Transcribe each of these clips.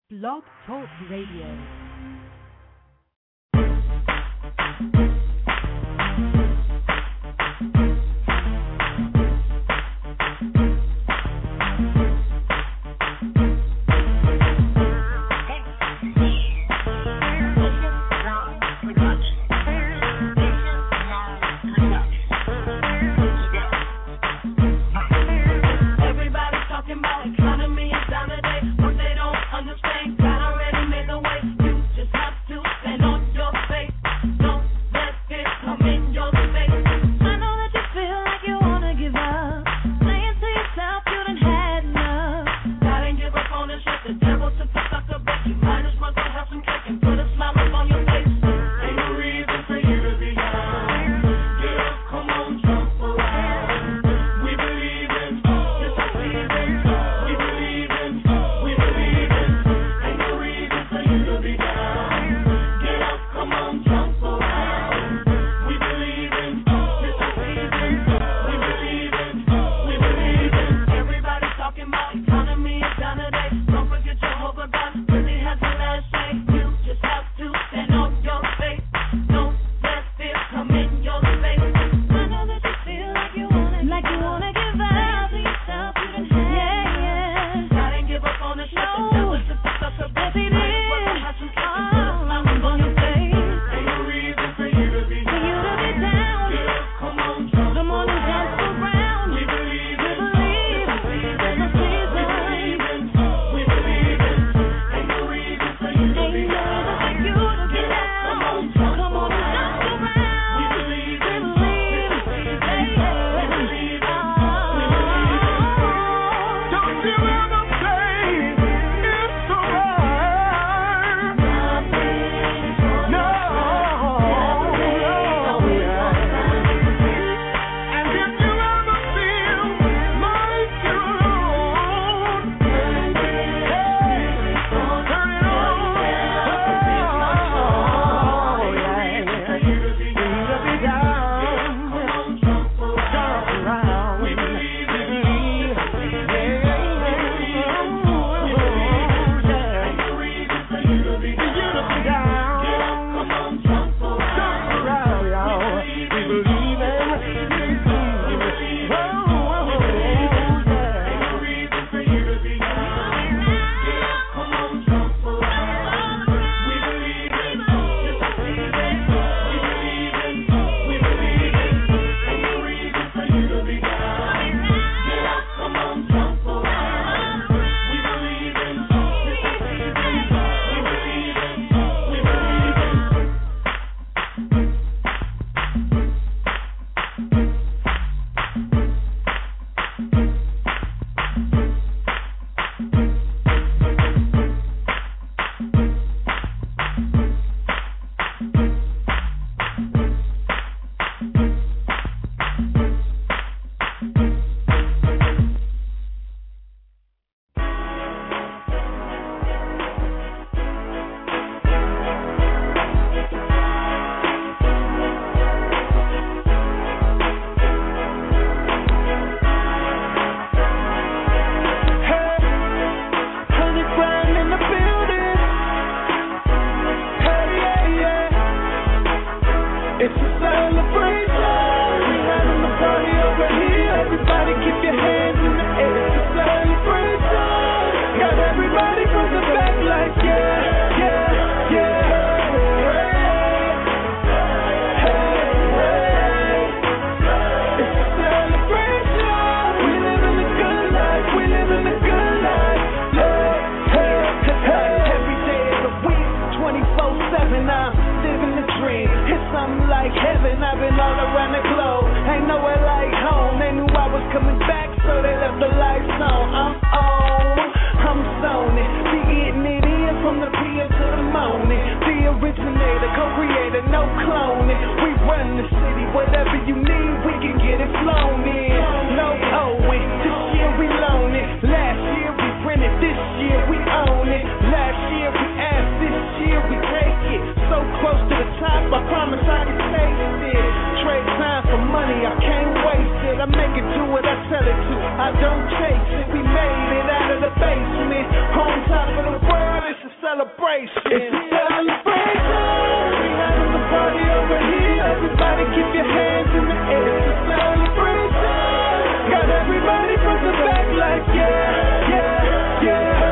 Blog Talk Radio. I make it to what I tell it to. I don't chase it, we made celebration. It's a celebration. We having a party over here. Everybody keep your hands in the air. It's a celebration. Got everybody from the back like yeah, yeah, yeah.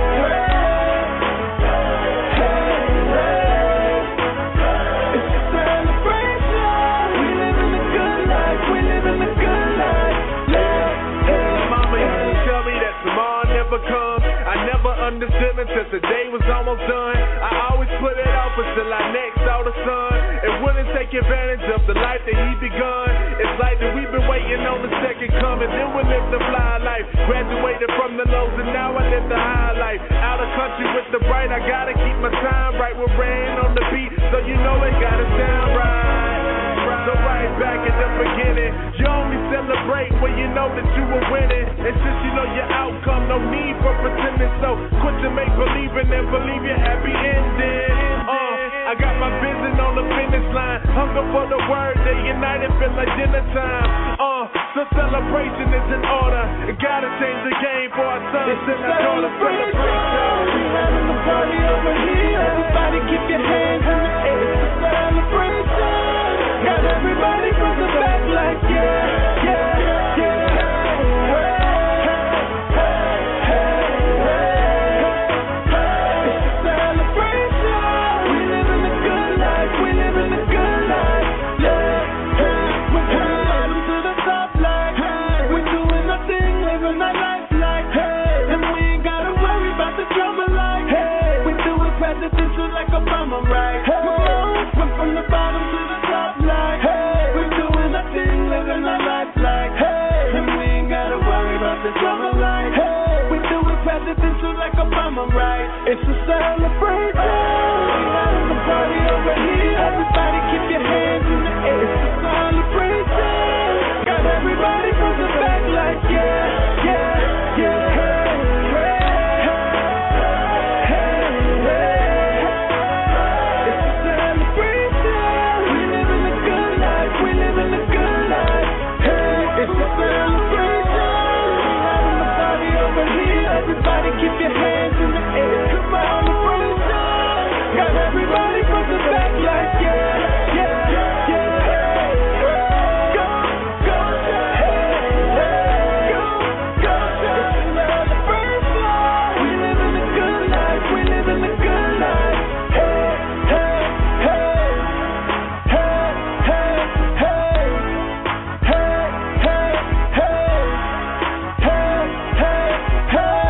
Understood until the day was almost done. I always put it off until I next saw the sun. And wouldn't take advantage of the life that he begun. It's like that we've been waiting on the second coming. Then we live the fly life. Graduated from the lows and now I live the high life. Out of country with the bright, I gotta keep my time right. We're rain on the beat, so you know it gotta sound right. So right back at the beginning, you only celebrate when you know that you were winning. And since you know your outcome, no need for pretending. So quit to make believing and believe your happy ending. I got my vision on the finish line. Hunger for the word, they united, feel like dinner time. So celebration is in order. Gotta change the game for our sons and our daughters. Celebration. We having a party over here. Everybody keep your hands in the air. It's a celebration. Got everybody from the back like yeah, yeah, yeah. Like Obama, right? Went from the bottom to the top, like we're doing our thing, living our life, like and we ain't gotta worry about the drama, like we do it presidential like Obama, right? It's a celebration. We having a party over here. Everybody keep your hands in the air. It's a celebration. Got everybody from the back, like yeah, yeah, yeah. Everybody keep your hands in the air. Come on, celebration. Got everybody from the back like yeah, yeah, yeah. Go, go, hey, go, go. It's a celebration. We living a good life. We living a good life. Hey, hey, hey, hey, hey, hey, hey, hey, hey, hey, hey.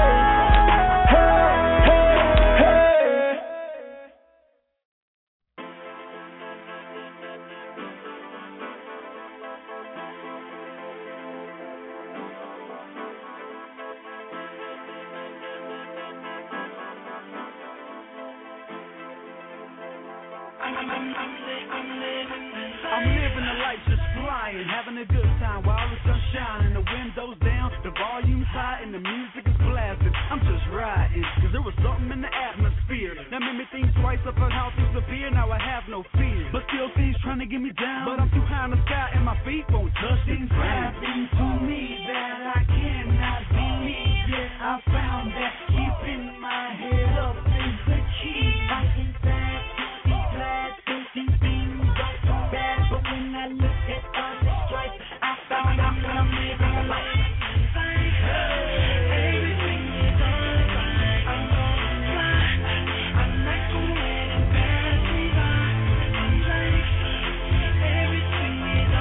I'm living the life just flying, having a good time while the sun's shining, the windows down, the volume's high, and the music is blasting. I'm just riding, cause there was something in the atmosphere that made me think twice about how things appear. Now I have no fear, but still things trying to get me down. But I'm too high in the sky and my feet won't touch the ground. Happened to me that I cannot believe. Yeah, I found that keeping my head up is the key. I can stand, be glad, thinking things don't so bad. But when I look at all the stripes, I found I'm gonna live a life. Everything is alright. I'm gonna fly. I'm not gonna let it pass me by. I'm like, everything is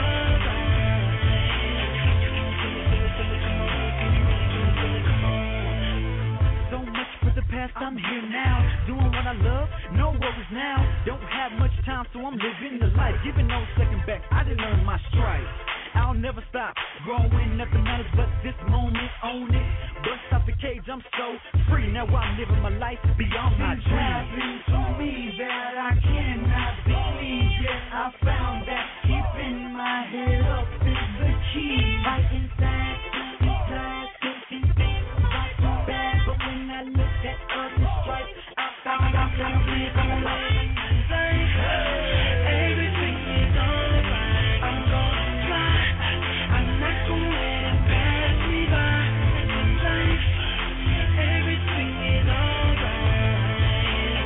alright. So much for the past, I'm here now, doing what I love, no worries now. Don't have much time, so I'm living the life, giving no second back. I didn't earn my stripes. I'll never stop growing, nothing matters but this moment, own it. Bust out the cage, I'm so free. Now I'm living my life beyond my dreams. Happened to me that I cannot believe. Yeah, I found that keeping my head up is the key. Fighting sad, inside, thinking things not too bad. But when I look at other stripes, I found I'm gonna live a life. Everything is alright. I'm gonna fly. I'm not gonna let it pass me by. Life, everything is alright.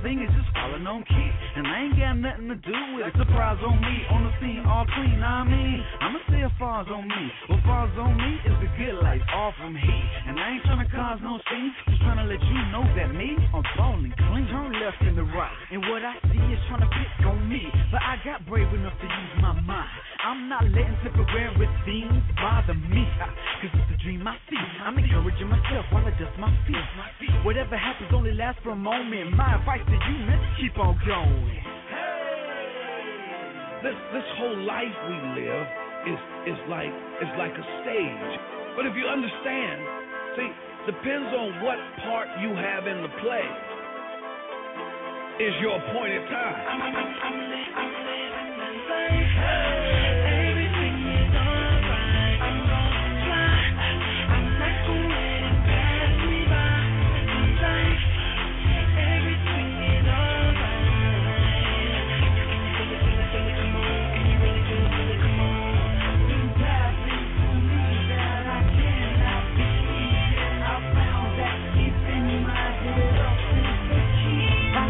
thing is just falling on key. And I ain't got nothing to do with it. Surprise on me, on the scene, all clean. I mean, I'ma say a falls on me. What falls on me is the good life, all from heat. And I ain't trying to cause no scene, just trying to let you know that me, I'm ballin' clean. Turn left and the right, and what I see is trying to pick on me. But I got brave enough to use my mind. I'm not letting temporary things bother me, cause it's a dream I see. I'm encouraging myself while I dust my feet. Whatever happens only lasts for a moment. My advice to you, man, keep on going. Hey, this whole life we live is like a stage. But if you understand, see, depends on what part you have in the play. Is your appointed time. I'm living the life. Everything is alright. I'm gonna fly. I'm not gonna let it pass me by. Life. Everything is alright. Come on, can you really feel it? Come on. You got me to me that I cannot believe. I found that it's in my head. Up is the key.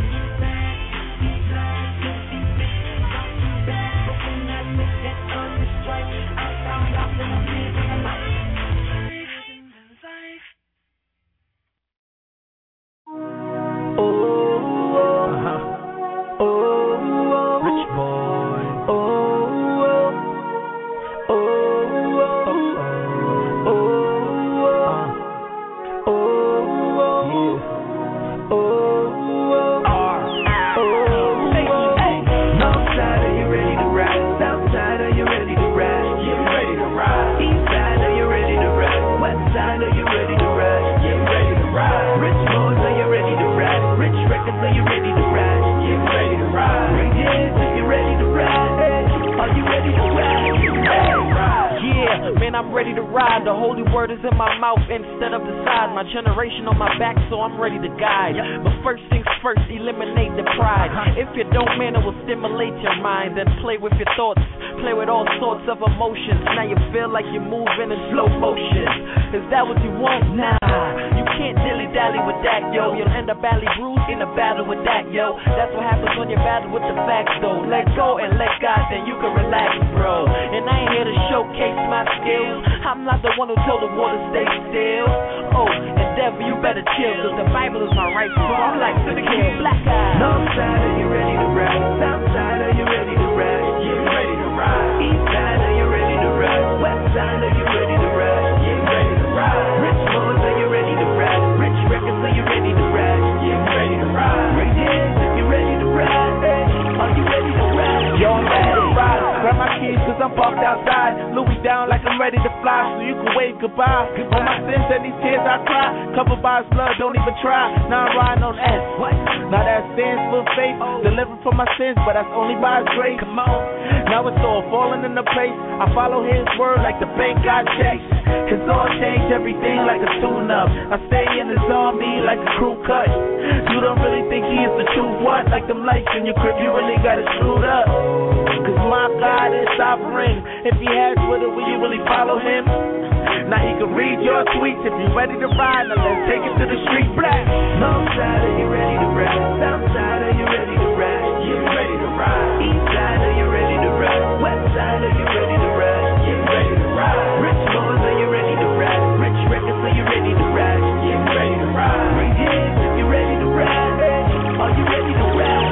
I'm ready to ride. The holy word is in my mouth instead of the side. My generation on my back, so I'm ready to guide. But first things first, eliminate the pride. If you don't, man, it will stimulate your mind. Then play with your thoughts, play with all sorts of emotions. Now you feel like you're moving in slow motion. Is that what you want? Nah, you can't dilly-dally with that, yo. You'll end up badly bruised in a battle with that, yo. That's what happens when you battle with the facts, though. Let go and let God, then you can relax, bro. And I ain't here to showcase my skills. I'm not the one who told the water stay still. Oh, and devil, you better chill, cause the Bible is my right, so I'm like to the kill. Black eyes. North side, are you ready to ride? South side, are you ready to ride? You ready to ride? East side, are you ready to ride? West side, are you ready to ride? You ready to ride? Rich boys, are you ready to ride? Rich records, are you ready to ride? You ready to ride? Radiance, if you ready to ride? Are you ready to ride? Yo, I'm ready to ride. Grab my keys cause I'm parked outside. Louis down like I'm ready to fly, so you can wave goodbye. All my sins and these tears I cry, covered by his blood, don't even try. Now I'm riding on S. Now that stands for faith, delivered from my sins, but that's only by his grace. Come on, now it's all falling into place. I follow his word like the bank I chase. His all change everything like a tune-up. I stay in his army like a crew cut. You don't really think he is the truth, what? Like them lights in your crib, you really got it screwed up. Cause my God is sovereign. If he has with it, will you really follow him? Now he can read your tweets. If you ready to ride, now let's take it to the street. Black. North side, are you ready to ride? South side, are you ready to ride? You ready to ride? East side, are you ready to ride? West side, are you ready to ride? You ready to ride? Rich boys, are you ready to ride? Rich records, are you ready to ride? You ready to ride? Radiance, if you ready to ride? Are you ready to ride?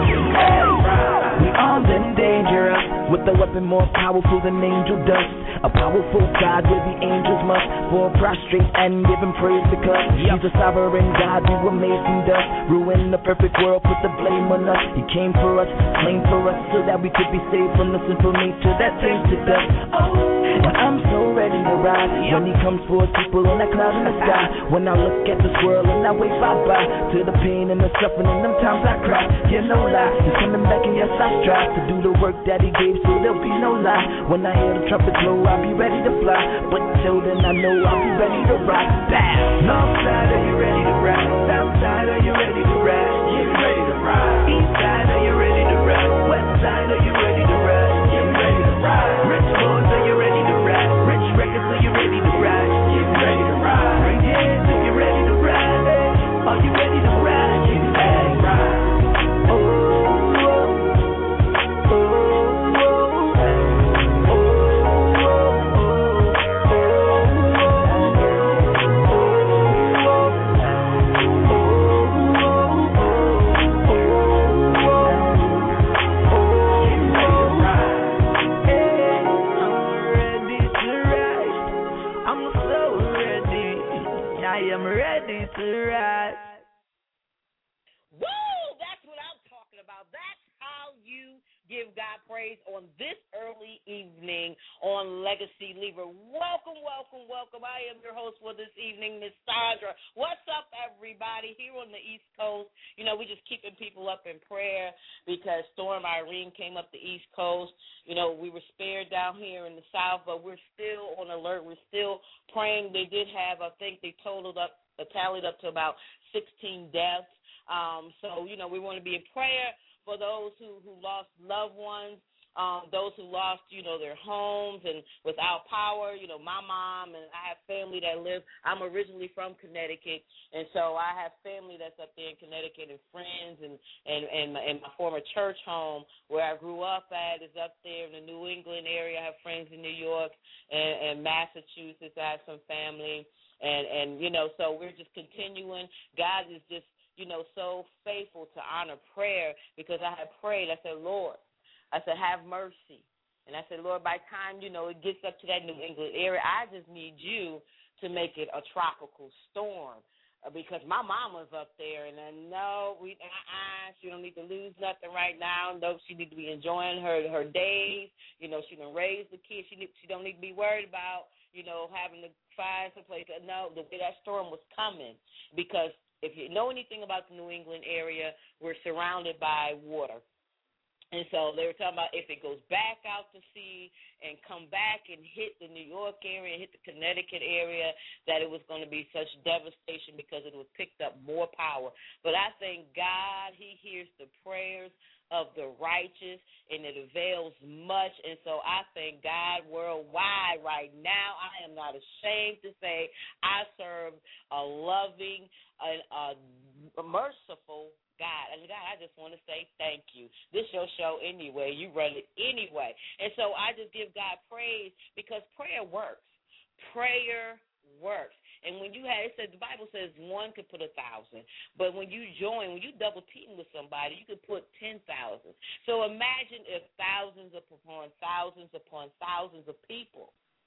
We armed and dangerous, with a weapon more powerful than angel dust. A powerful God where the angels must fall prostrate and give him praise because he's a sovereign God. We were made from dust, ruin the perfect world, put the blame on us. He came for us, slain for us, so that we could be saved from the sinful nature that tainted us. Oh, and I'm so ready to ride when he comes for his people on that cloud in the sky. When I look at this world and I wave bye-bye to the pain and the suffering and them times I cry. Yeah, no lie, he's coming back and yes I strive to do the work that he gave, so there'll be no lie. When I hear the trumpet blow, I'll be ready to fly, but till then I know I'll be ready to rock. Bam! North side, are you ready to ride? South side, are you ready to ride? You ready to ride? East side, are you ready to ride? West side, are you ready to ride? You ready to ride? Rich boys, are you ready to ride? Rich records, are you ready to ride? You ready to ride? Radiance, if you ready to ride? Are you ready to ride? You ready to ride? right. Woo! That's what I'm talking about. That's how you give God praise on this early evening on Legacy Lever. Welcome, welcome, welcome. I am your host for this evening, Miss Sandra. What's up, everybody, here on the East Coast? You know, we're just keeping people up in prayer because Storm Irene came up the East Coast. You know, we were spared down here in the South, but we're still on alert. We're still praying. They did have, I think they tallied up to about 16 deaths. So, you know, we want to be in prayer for those who lost loved ones, those who lost, you know, their homes and without power. You know, my mom, and I have family that live. I'm originally from Connecticut, and so I have family that's up there in Connecticut and friends, and my former church home where I grew up at is up there in the New England area. I have friends in New York and Massachusetts. I have some family, and you know, so we're just continuing. God is just, you know, so faithful to honor prayer because I had prayed. I said, Lord, have mercy. And I said, Lord, by the time, you know, it gets up to that New England area, I just need you to make it a tropical storm because my mama's up there. And I know she don't need to lose nothing right now. No, she need to be enjoying her days. You know, she done raised the kids. She don't need to be worried about, you know, having to find some place. No, the way that storm was coming because if you know anything about the New England area, we're surrounded by water. And so they were talking about if it goes back out to sea and come back and hit the New York area, hit the Connecticut area, that it was going to be such devastation because it was picked up more power. But I thank God he hears the prayers of the righteous, and it avails much. And so I thank God worldwide right now. I am not ashamed to say I serve a loving, a merciful God. And God, I just want to say thank you. This your show anyway. You run it anyway. And so I just give God praise because prayer works. Prayer works. And when you have, it says, the Bible says one could put 1,000. But when you join, when you double team with somebody, you could put 10,000. So imagine if thousands upon thousands of people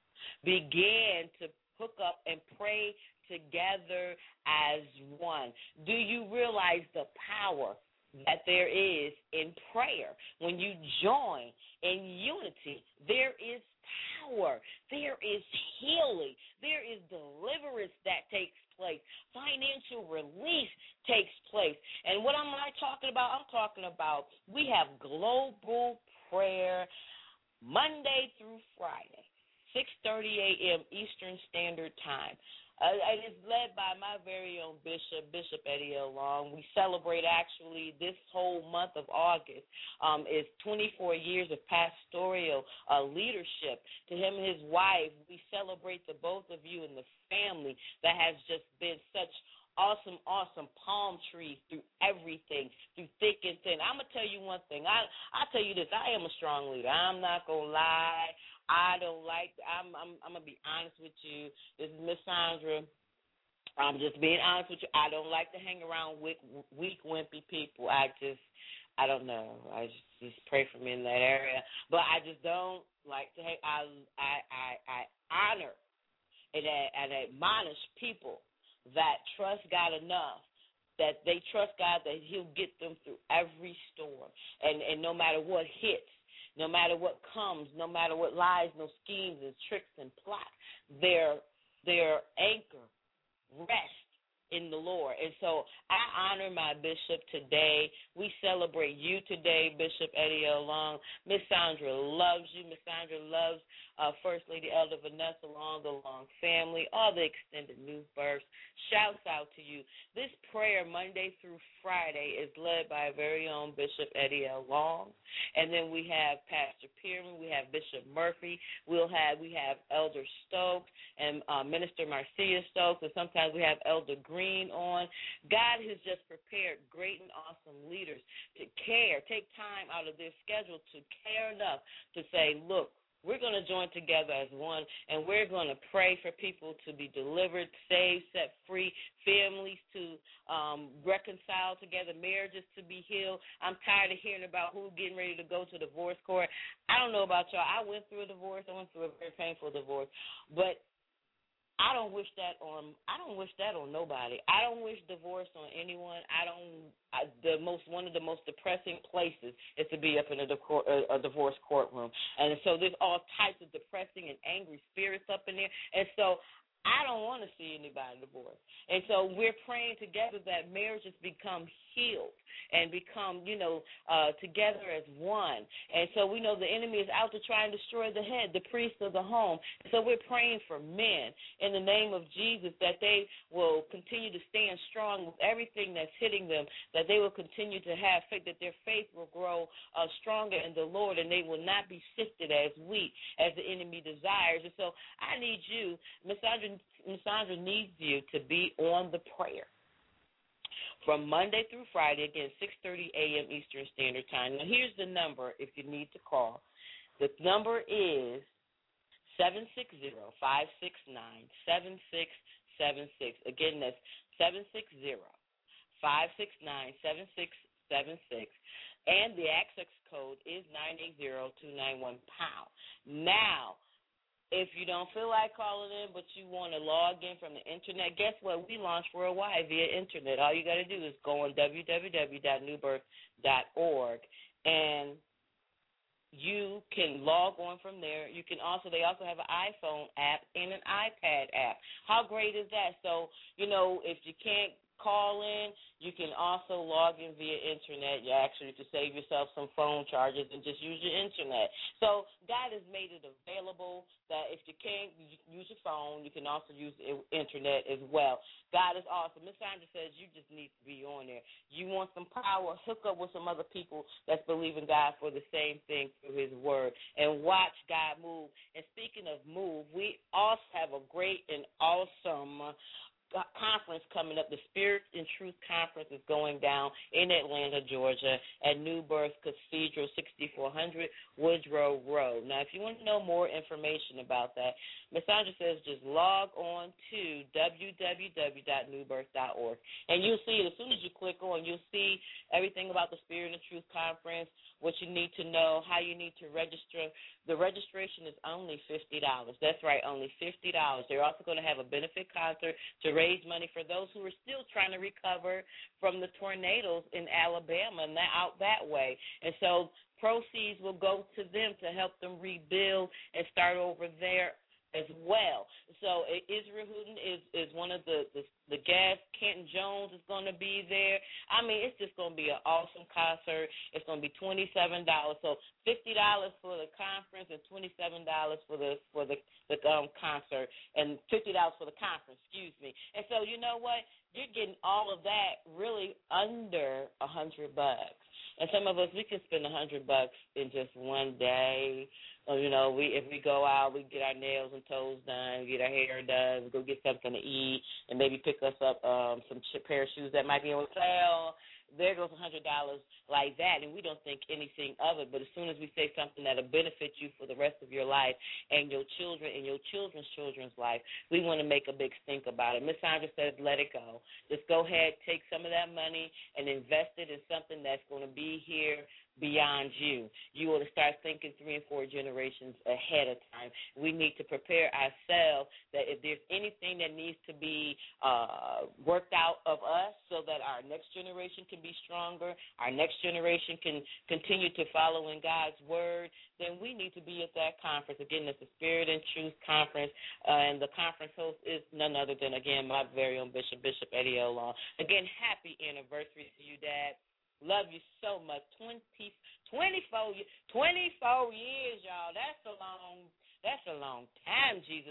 began to hook up and pray together as one. Do you realize the power that there is in prayer? When you join in unity, there is power. There is healing. There is deliverance that takes place. Financial release takes place. And what am I talking about? I'm talking about we have global prayer Monday through Friday, 6:30 a.m. Eastern Standard Time. It is led by my very own Bishop Eddie L. Long. We celebrate actually this whole month of August is 24 years of pastoral leadership. To him and his wife, we celebrate the both of you and the family that has just been such awesome palm trees through everything, through thick and thin. I'm going to tell you one thing. I'll tell you this. I am a strong leader. I'm not going to lie. I'm going to be honest with you. This is Miss Sandra. I'm just being honest with you. I don't like to hang around with weak, wimpy people. I don't know. I just pray for me in that area. But I just don't like to hang. I honor and admonish people that trust God enough, that they trust God that he'll get them through every storm. And no matter what hits, no matter what comes, no matter what lies, no schemes and tricks and plots, their anchor rests in the Lord. And so I honor my bishop today. We celebrate you today, Bishop Eddie L. Long. Miss Sandra loves you. Miss Sandra loves First Lady Elder Vanessa Long, the Long family, all the extended new births. Shouts out to you. This prayer Monday through Friday is led by our very own Bishop Eddie L. Long. And then we have Pastor Pierman, we have Bishop Murphy, we have Elder Stokes and Minister Marcia Stokes, and sometimes we have Elder Green on. God has just prepared great and awesome leaders to care, take time out of their schedule to care enough to say, look, we're going to join together as one, and we're going to pray for people to be delivered, saved, set free, families to reconcile together, marriages to be healed. I'm tired of hearing about who's getting ready to go to divorce court. I don't know about y'all. I went through a divorce. I went through a very painful divorce. But I don't wish that on nobody. I don't wish divorce on anyone. One of the most depressing places is to be up in a divorce courtroom, and so there's all types of depressing and angry spirits up in there, and so I don't want to see anybody divorced. And so we're praying together that marriages become healed and become, together as one. And so we know the enemy is out to try and destroy the head, the priest of the home. So we're praying for men in the name of Jesus that they will continue to stand strong with everything that's hitting them, that they will continue to have faith, that their faith will grow stronger in the Lord, and they will not be sifted as wheat as the enemy desires. And so I need you, Miss Sandra needs you to be on the prayer from Monday through Friday, again, 6:30 a.m. Eastern Standard Time. Now, here's the number if you need to call. The number is 760-569-7676. Again, that's 760-569-7676. And the access code is 980-291#. Now, if you don't feel like calling in but you want to log in from the Internet, guess what? We launched worldwide via Internet. All you got to do is go on www.newbirth.org, and you can log on from there. They also have an iPhone app and an iPad app. How great is that? So, if you can't call in, you can also log in via Internet. You actually to save yourself some phone charges and just use your Internet. So God has made it available that if you can't use your phone, you can also use Internet as well. God is awesome. Ms. Sandra says you just need to be on there. You want some power, hook up with some other people that's believing God for the same thing through his word and watch God move. And speaking of move, we also have a great and awesome conference coming up. The Spirit and Truth Conference is going down in Atlanta, Georgia, at New Birth Cathedral, 6400 Woodrow Road. Now, if you want to know more information about that, Ms. Sandra says just log on to www.newbirth.org, and you'll see it. As soon as you click on, you'll see everything about the Spirit and Truth Conference, what you need to know, how you need to register. The registration is only $50. That's right, only $50. They're also going to have a benefit concert to raise money for those who are still trying to recover from the tornadoes in Alabama and out that way. And so proceeds will go to them to help them rebuild and start over there as well. So Israel Houghton is one of the guests. Kenton Jones is going to be there. I mean, it's just going to be an awesome concert. It's going to be $27. So $50 for the conference and $27 for the concert, and $50 for the conference. Excuse me. And so you know what? You're getting all of that really under $100. And some of us, we can spend $100 in just one day. If we go out, we get our nails and toes done, get our hair done, we go get something to eat, and maybe pick us up some pair of shoes that might be on sale. There goes $100 like that, and we don't think anything of it. But as soon as we say something that'll benefit you for the rest of your life and your children and your children's children's life, we want to make a big stink about it. Ms. Sandra says let it go. Just go ahead, take some of that money and invest it in something that's going to be here beyond you. You want to start thinking 3 and 4 generations ahead of time. We need to prepare ourselves that if there's anything that needs to be worked out of us so that our next generation can be stronger, our next generation can continue to follow in God's word, then we need to be at that conference. Again, it's the Spirit and Truth Conference, and the conference host is none other than, again, my very own Bishop Eddie O. Long. Again, happy anniversary to you, Dad. Love you so much. 24 years, y'all. That's a long time, Jesus.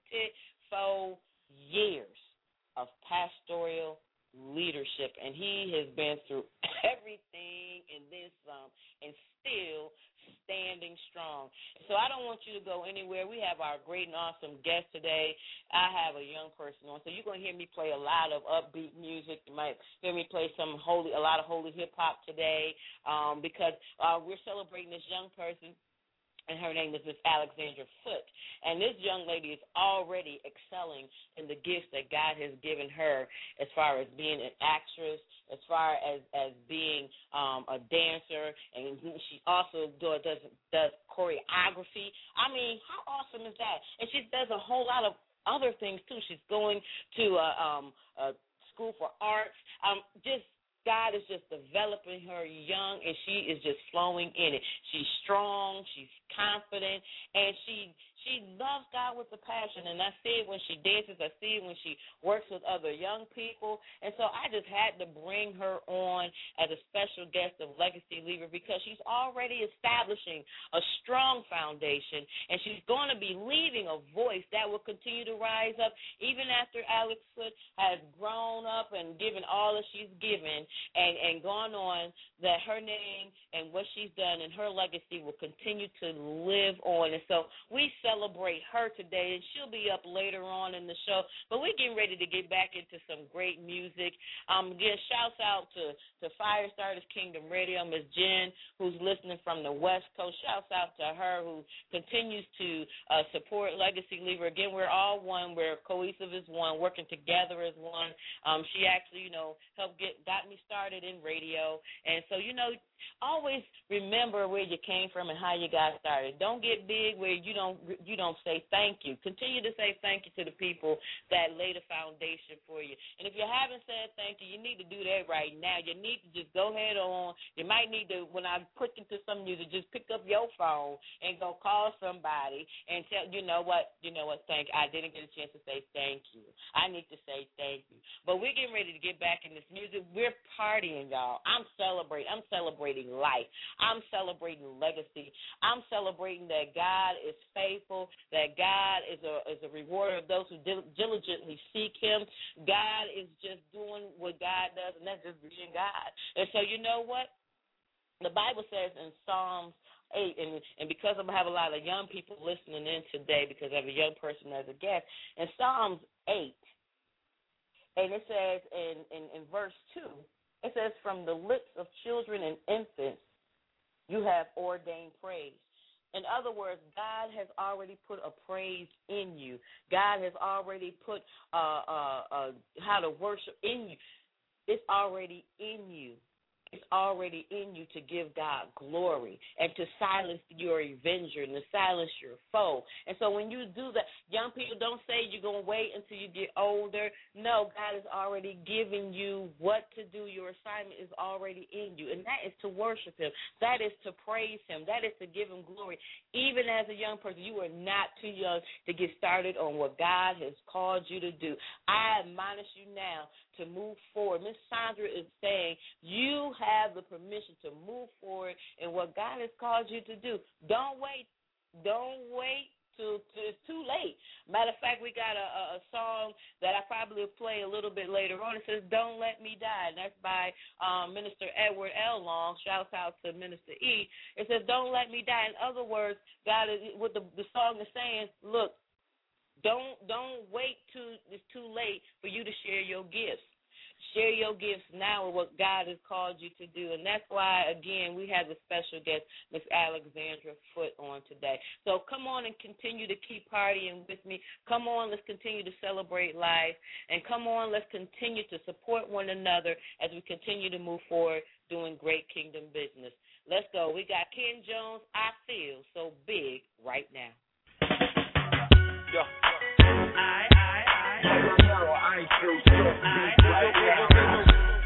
24 years of pastoral leadership, and he has been through everything and then some, and still standing strong. So I don't want you to go anywhere. We have our great and awesome guest today. I have a young person on, so you're going to hear me play a lot of upbeat music. You might hear me play a lot of holy hip-hop today because we're celebrating this young person, and her name is Miss Alexandra Foote. And this young lady is already excelling in the gifts that God has given her as far as being an actress, as far as being a dancer, and she also does choreography. I mean, how awesome is that? And she does a whole lot of other things too. She's going to a school for arts. God is just developing her young, and she is just flowing in it. She's strong, she's confident, and she loves God with a passion. And I see it when she dances. I see it when she works with other young people. And so I just had to bring her on as a special guest of Legacy Leaver because she's already establishing a strong foundation, and she's going to be leaving a voice that will continue to rise up even after Alex Hood has grown up and given all that she's given and gone on, that her name and what she's done and her legacy will continue to live on. And so we celebrate her today, and she'll be up later on in the show. But we're getting ready to get back into some great music. Again, shouts out to Firestarters Kingdom Radio, Miss Jen, who's listening from the West Coast. Shouts out to her who continues to support Legacy Leaver. Again, we're all one. We're cohesive as one, working together as one. She actually, got me started in radio. And so, always remember where you came from and how you got started. Don't get big where you don't say thank you. Continue to say thank you to the people that laid a foundation for you. And if you haven't said thank you, you need to do that right now. You need to just go ahead on. You might need to, when I put into some music, just pick up your phone and go call somebody and tell, you know what, thank you. I didn't get a chance to say thank you. I need to say thank you. But we're getting ready to get back in this music. We're partying, y'all. I'm celebrating life. I'm celebrating legacy. I'm celebrating that God is faithful, that God is a rewarder of those who diligently seek him. God is just doing what God does, and that's just being God. And so you know what? The Bible says in Psalms 8, and because I have a lot of young people listening in today, because I have a young person as a guest, in Psalms 8, and it says in verse 2, it says, from the lips of children and infants you have ordained praise. In other words, God has already put a praise in you. God has already put how to worship in you. It's already in you. It's already in you to give God glory and to silence your avenger and to silence your foe. And so when you do that, young people, don't say you're going to wait until you get older. No, God is already giving you what to do. Your assignment is already in you, and that is to worship him. That is to praise him. That is to give him glory. Even as a young person, you are not too young to get started on what God has called you to do. I admonish you now to move forward. Miss Sandra is saying you have the permission to move forward in what God has called you to do. Don't wait. Don't wait till it's too late. Matter of fact, we got a song that I probably will play a little bit later on. It says, Don't Let Me Die, and that's by Minister Edward L. Long. Shouts out to Minister E. It says, Don't Let Me Die. In other words, God is, what the song is saying, look, don't wait till it's too late for you to share your gifts. Share your gifts now with what God has called you to do. And that's why, again, we have a special guest, Miss Alexandra Foote, on today. So come on and continue to keep partying with me. Come on, let's continue to celebrate life. And come on, let's continue to support one another as we continue to move forward doing great kingdom business. Let's go. We got Ken Jones, I Feel So Big Right Now. Yo. I feel so big right now.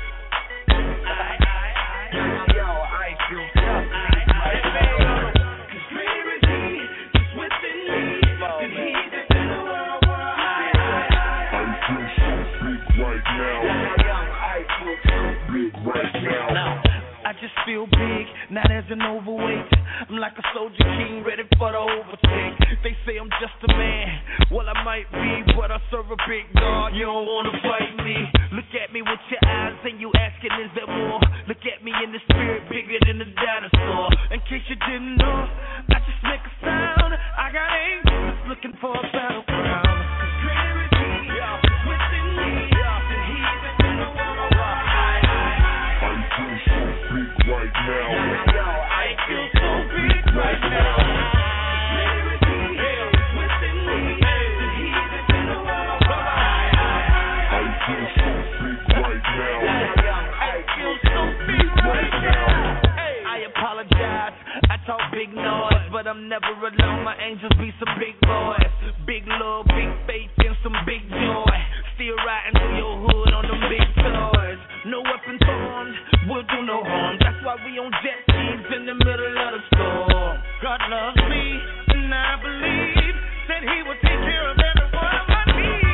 Yo, I feel so big right now. 'Cause greater is he that's within me than he that's in the world. I feel so big right now. I feel so big right now. I just feel big, not as an overweight. I'm like a soldier king, ready for the overtake. They say I'm just a man, well I might be, but I serve a big God. You don't wanna fight me. Look at me with your eyes and you asking, is there more? Look at me in the spirit, bigger than the dinosaur. In case you didn't know, I just make a sound. I got angels looking for a battleground. 'Cause greater is he within me than he that's in the world. I feel so big right now. Yo, I feel so big right now. Greater is he within me than he that's in the world. I feel so big right now. I feel so big right now. I apologize, I talk big noise, but I'm never alone. My angels be some big boys. Big love love, big faith, and some big joy. Still riding through your hood on them big toys. No weapon formed will do no harm. That's why we on jet skis in the middle of the storm. God loves me, and I believe that He will take care of every one of my needs.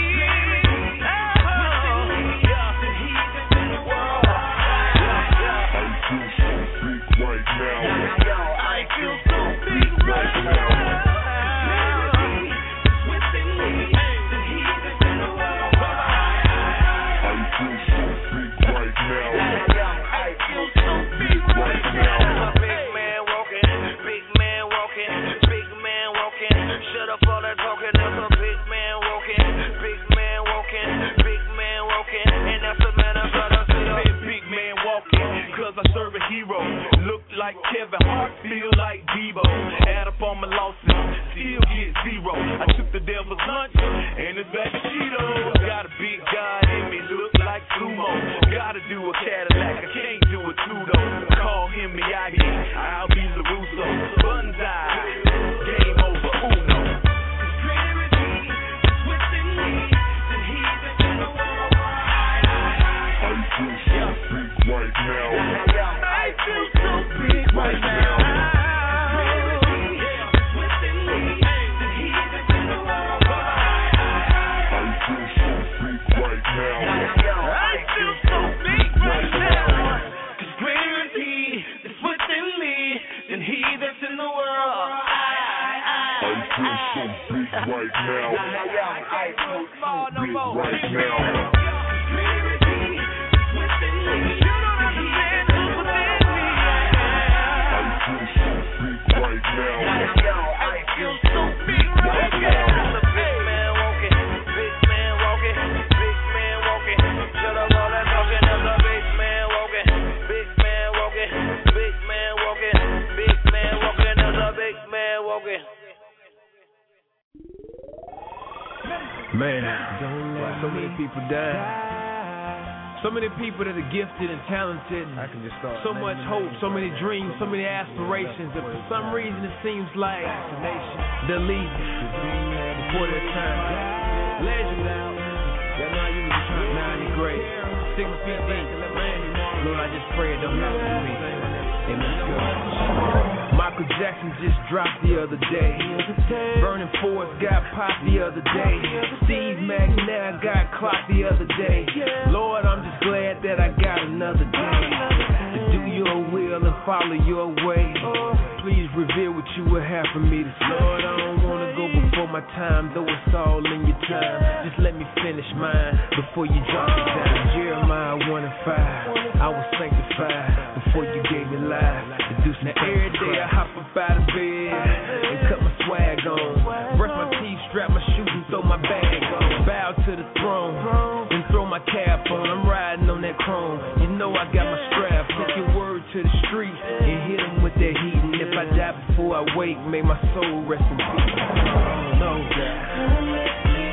Right now, I feel so big right now. Within me, the heat is in the world. I feel so big right now. I feel so big right now. Big man walking, big man walking, big man walking. Shut up all that talking. That's a big man walking, big man walking, big man walking. And that's a man of God. I say big man walking, 'cause I serve a hero. Look like Kevin Hart, feel like Debo. Add up on my losses, still get zero. I took the devil's lunch, and it's back to Cheetos. Got a big God in me, look like sumo. Gotta do a Cadillac, I can't do a two-door. Call him Miyagi, I'll be LaRusso. Banzai, game over, Uno. Right now, I feel so big right now. Within me, the heat is in the world. I feel so big right now. I feel so big right now. 'Cause greater is He that's within me than he that's in the world. I feel so big right now. I feel so big right now. Man, so many people die. So many people that are gifted and talented. So much hope, so many dreams, so many aspirations. And for some reason it seems like they're leaving before their time. Legend out. Y'all know you was trying to 90 great. 6 feet deep. Lord, I just pray it don't happen to me. Amen. Let's go. Michael Jackson just dropped the other day. Burning Force got popped the other day. Steve McNair got clocked the other day. Lord, I'm just glad that I got another day to do your will and follow your way. Please reveal what you would have for me to say. Lord, I don't want to go before my time, though it's all in your time. Just let me finish mine before you drop it down. Jeremiah 1:5, I was sanctified before you gave me life. Now every day I hop up out of bed and cut my swag on, brush my teeth, strap my shoes and throw my bag on, bow to the throne and throw my cap on. I'm riding on that chrome, you know I got my strap. Take your word to the street and hit them with that heat. And if I die before I wake, may my soul rest in peace. No God.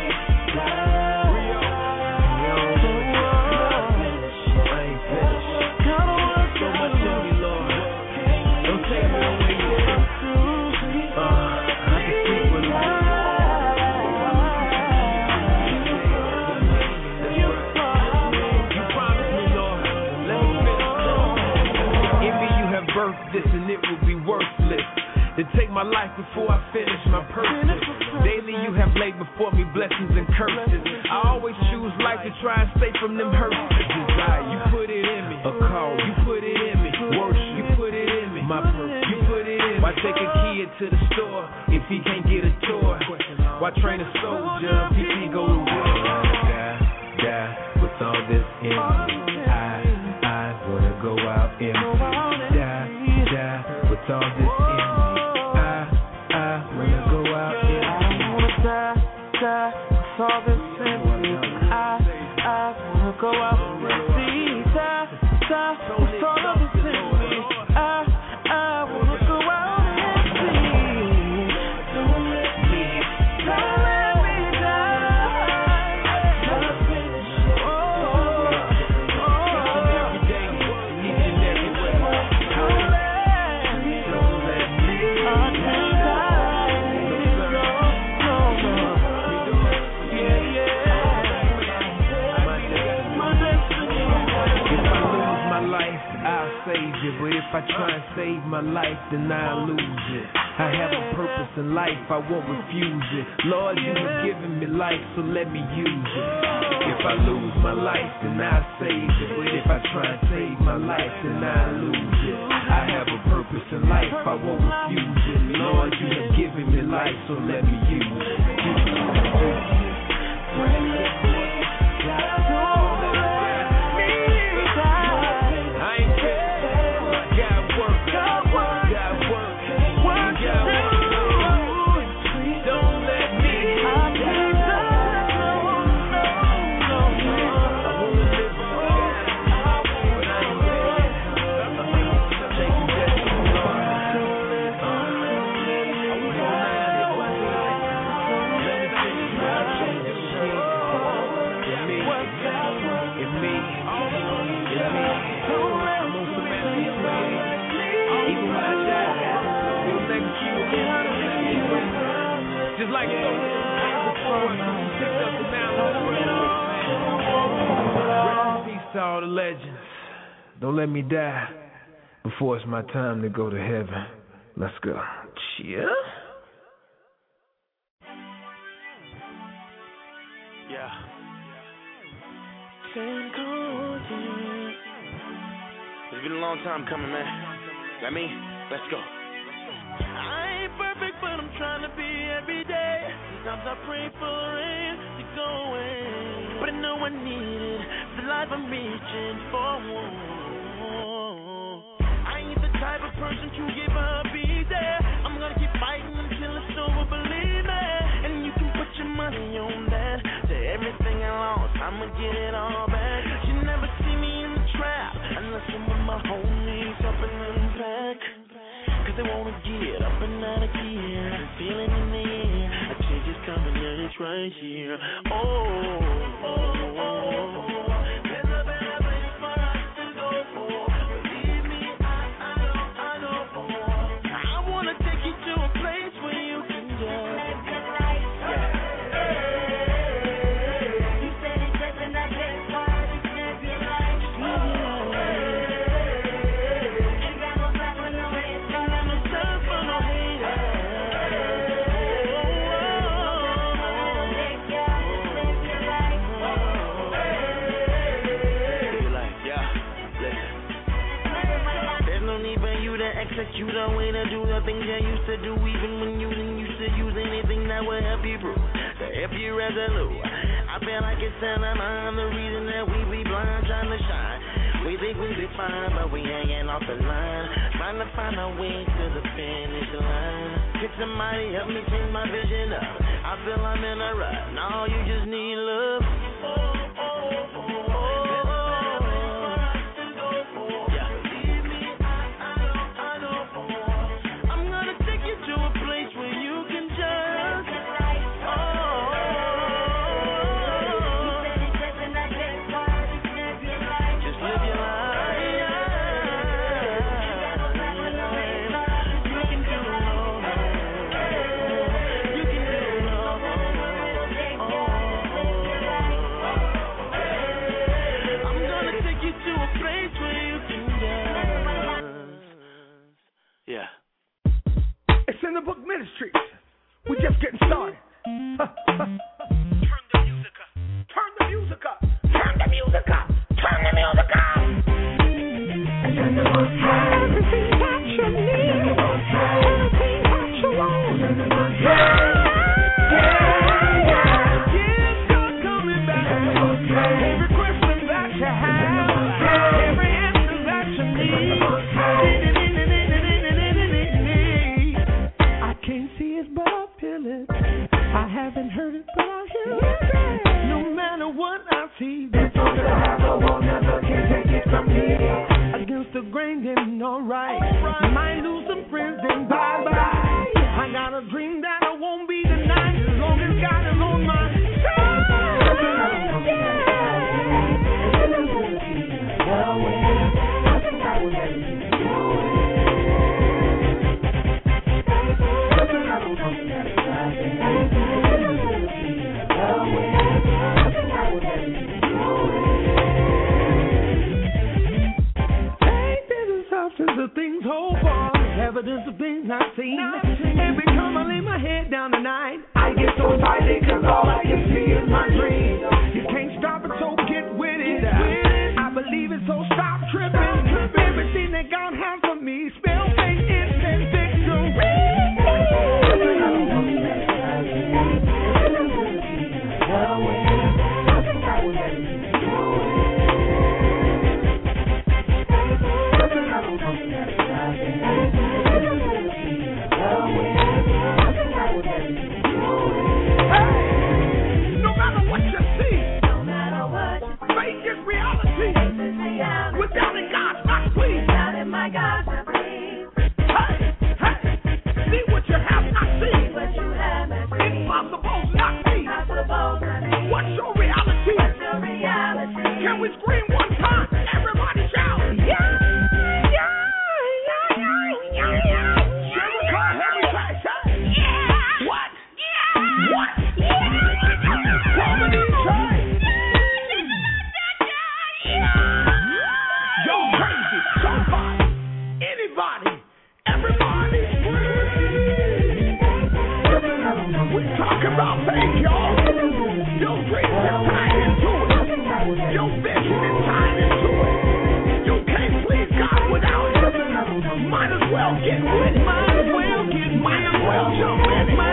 This and it will be worthless. To take my life before I finish my purpose. Daily you have laid before me blessings and curses. I always choose life to try and stay from them hurts. Desire, you put it in me. A call, you put it in me. Worship, you put it in me. My purpose, you put it in me. Why take a kid to the store if he can't get a toy? Why train a soldier if he can't go to war? Die with all this in me. I wanna go out in die with all this in me. I wanna go out in me. I wanna die with all this in me. I wanna go out and see. Die with all of this in me. I wanna go out and see. Don't let me die. if I try and save my life, then I'll lose it. I have a purpose in life, I won't refuse it. Lord, you have given me life, so let me use it. If I lose my life, then I'll save it. But if I try and save my life, then I'll lose it. I have a purpose in life, I won't refuse it. Lord, you have given me life, so let me use it. To all the legends, don't let me die before it's my time to go to heaven. Let's go. Cheer. Yeah. It's been a long time coming, man. That me? Let's go. I ain't perfect, but I'm trying to be every day. Sometimes I pray for rain to go away, but I know I need it. The life I'm reaching for. I ain't the type of person to give up easy. I'm gonna keep fighting until it's over, believe me. And you can put your money on that. To everything I lost, I'ma get it all back. You never see me in the trap unless I'm with my homies up in the back. Cause they wanna get up and out of here. I'm feeling in the air. A change is coming and it's right here. There's a better place for us to go for. Believe me, I know. I wanna take you to a place where you can just live your life. You said it's just enough place for us to live your life. Ain't got no time for no hate. You the way to do the things you used to do, even when you didn't used to use anything that would help you prove, to help you resolute. I feel like it's time I'm the reason that we be blind, trying to shine. We think we be fine, but we hanging off the line, trying to find our way to the finish line. Could somebody help me change my vision up? I feel I'm in a rut, now you just need love. In the book ministries, we're just getting started. Turn the music up. Turn the music up. Turn the music up. Turn the music up. And then the most high, everything that you need, everything that you want. And then the most high, yeah, start coming back. Every question that you have, every answer that you need. But I feel it. I haven't heard it, but I hear it. No matter what I see, the thought that I have, I won't never can take it from me. Against the grain, then alright. Might lose some friends, then bye bye. I got a dream that I won't be denied as long as God is on my side. The we scream one time, everybody shout. Yeah, yeah, yeah, yeah, yeah. Jericho, let me try, shout. Yeah. What? Yeah. What? Yeah. Somebody try. Yo, crazy, somebody, anybody, everybody scream. We talking about faith, y'all. Your dreams are tied into it. Your vision is tied into it. You can't please God without it. Might as well get with it. Might as well jump in it.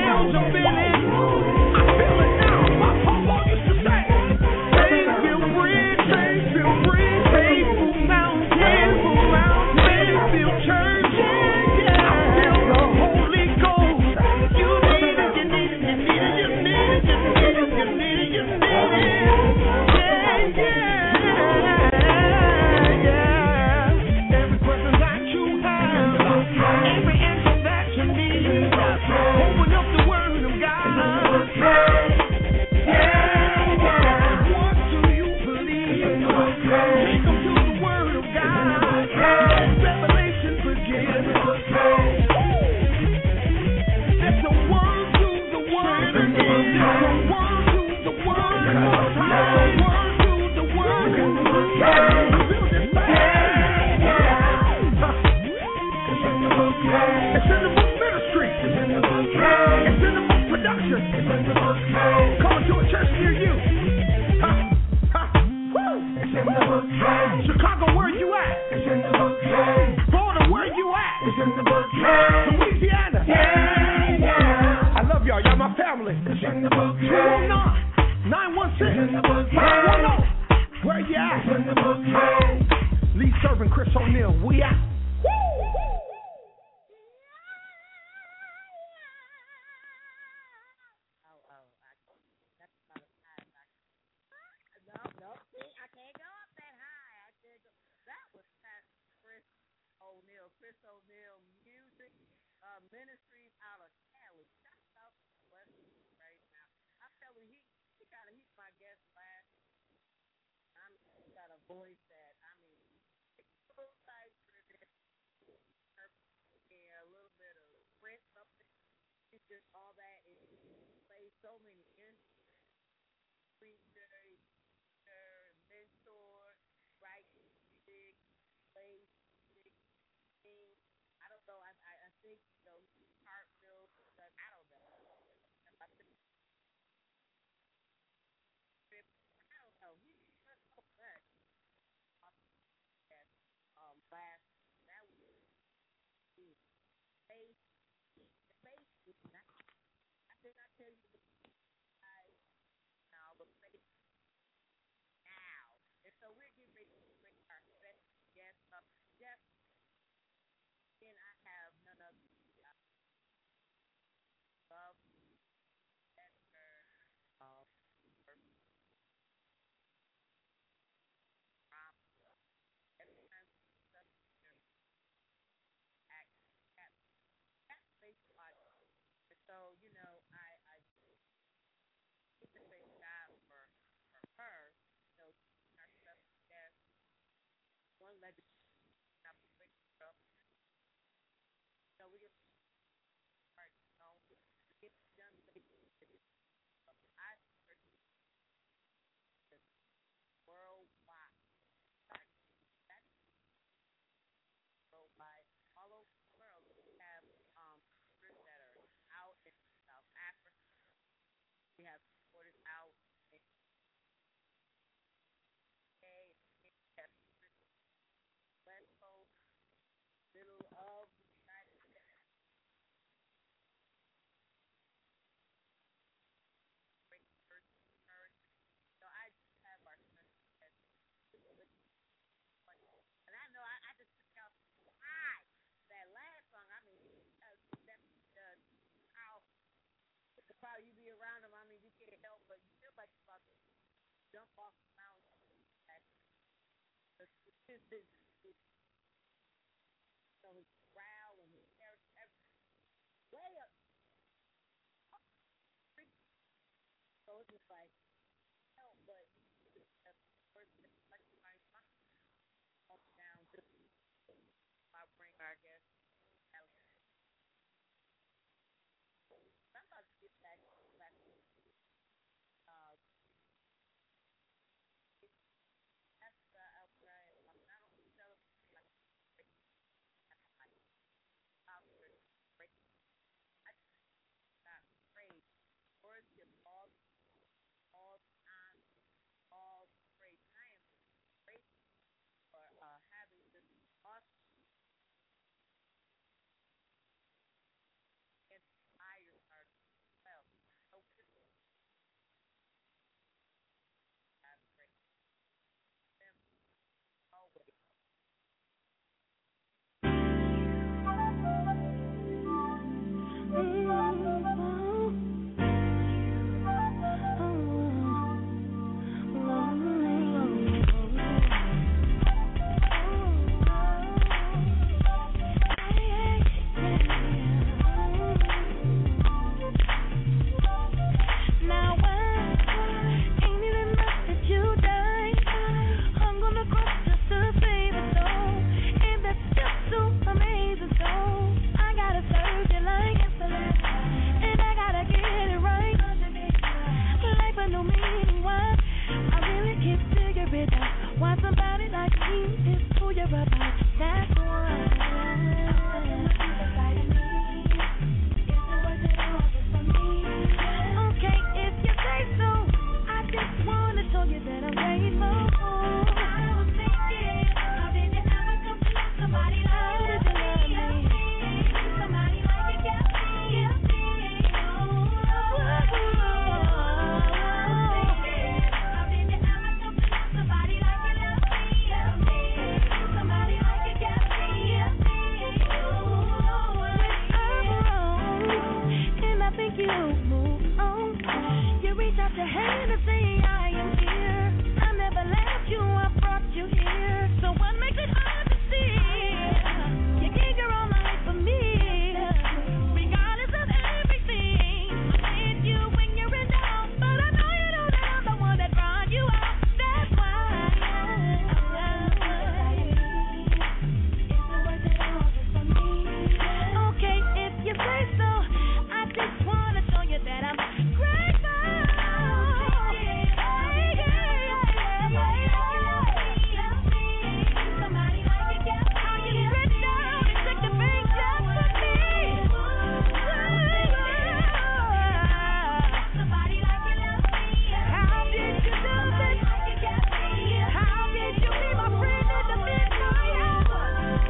I feel it now. My papa used to say, faith will bring, faith will bring, faith will mountain, faith will church. I feel the Holy Ghost. You need it, you need it, you need it, you need it, you need it, you need it, you need it. Yeah. Every question that you have, every answer that you need, open up the Word of God. What do you believe? Take them to the Word of God. Revelation begins. There's a word to the Word. There's a word to the Word. There's a word to the Word. Feel this thing. It's in the book ministry. It's in the book production. Coming to a church near you. Woo. Chicago, where you at? Florida, where you at? Louisiana. I love y'all. Y'all my family. 209-916-510. Where you at? Lead servant Chris O'Neal. We at. No, see, I can't go up that high. That was Pastor Chris O'Neal Music Ministries out of Cali. Shout out to West right now. I tell you, he's my guest last. He's got a voice that, I mean, it's a little tight for this. A little bit of Prince up there. It's just all that. It plays so many instruments. Preacher, mentor, write music, play music, sing. I don't know. I think heartfelt. I don't know. I don't know. He's just so much. Last that was faith. I think I tell you the guys now, but faith now. And so we're getting ready to bring our special guest up. Jeff, then I have none of the love so, I think the same God for her, our special guest, one legacy, we get done worldwide. That's worldwide. All over the world, we have that are out in South Africa. We have supporters out in West Coast, middle of the United States. So I just have our and I know I just took out high that last song. I mean, how the crowd you be around them. I mean, you can't help but you feel like you're about to jump off the mountain. So his growl and his everything way up. So it's just like, but the person our guest. I'm about to get back to that. That's outside. I don't tell them like I got afraid. Words get all time, all great. I am grateful for having this awesome inspired heart as well. So good. I'm grateful. Always. Why somebody like me is who you're about. That's why. Okay, if you say so, I just wanna show you that I'm grateful. I was thinking, how did it ever come to love somebody like you? Somebody like you got me. You move on. You reach out your hand and say I am here. I never left you, I brought you here. So what makes it hard to see? You gave your own life for me, regardless of everything. I need you when you're in doubt, but I know you know that I'm the one that brought you out. That's why it's the words that are just for me. Okay, if you say so, I just want that I'm grateful. Somebody like you got how you sit down and take the big job for me. Somebody like you love me. How did you do it? How did you be my friend in the midnight hour?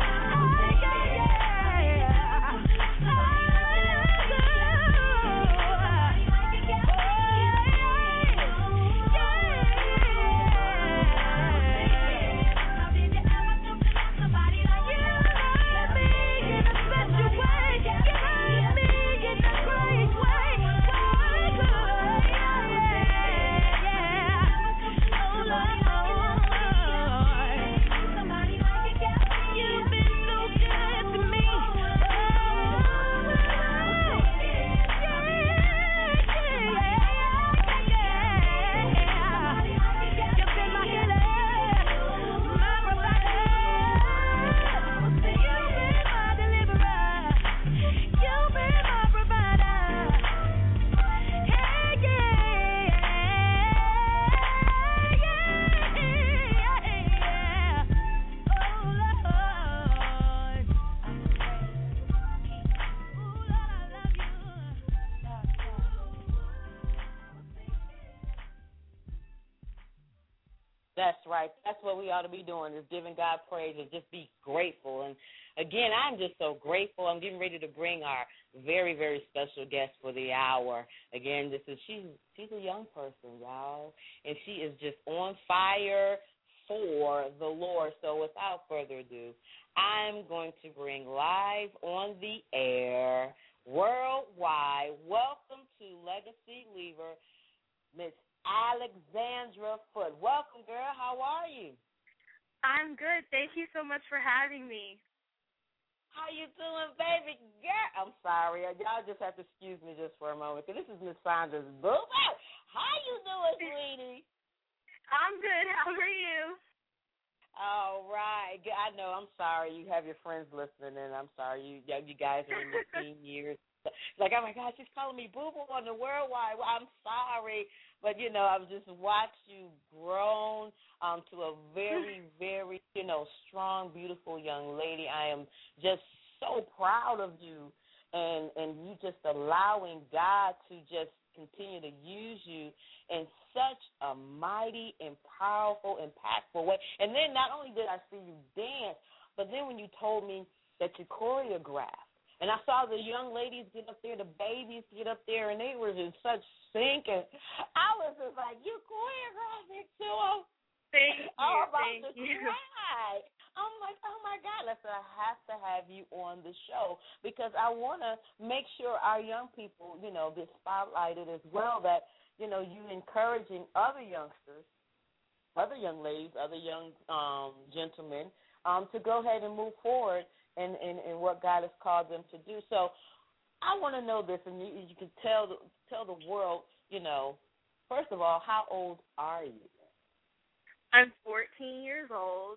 That's right. That's what we ought to be doing, is giving God praise and just be grateful. And, again, I'm just so grateful. I'm getting ready to bring our very, very special guest for the hour. Again, she's a young person, y'all, and she is just on fire for the Lord. So without further ado, I'm going to bring live on the air, worldwide, welcome to Legacy Lever, Miss Alexandra Foote. Welcome, girl. How are you? I'm good. Thank you so much for having me. How you doing, baby girl? I'm sorry. Y'all just have to excuse me just for a moment, because this is Miss Sandra's boo. How you doing, sweetie? I'm good. How are you? All right. I know. I'm sorry. You have your friends listening, and I'm sorry. You guys are in your teen years. Like, oh my God, she's calling me Boo Boo on the worldwide. Well, I'm sorry, but I've just watched you grown to a very, very, strong, beautiful young lady. I am just so proud of you, and you just allowing God to just continue to use you in such a mighty and powerful, impactful way. And then not only did I see you dance, but then when you told me that you choreographed, and I saw the young ladies get up there, the babies get up there, and they were in such sync, and I was just like, you choreographed it too. Thank you. I'm about Thank to you. cry. I'm like, oh my God, listen, I have to have you on the show because I want to make sure our young people, get spotlighted as well, that, you encouraging other youngsters, other young ladies, other young gentlemen to go ahead and move forward in what God has called them to do. So I want to know this, and you can tell the world, first of all, how old are you? I'm 14 years old.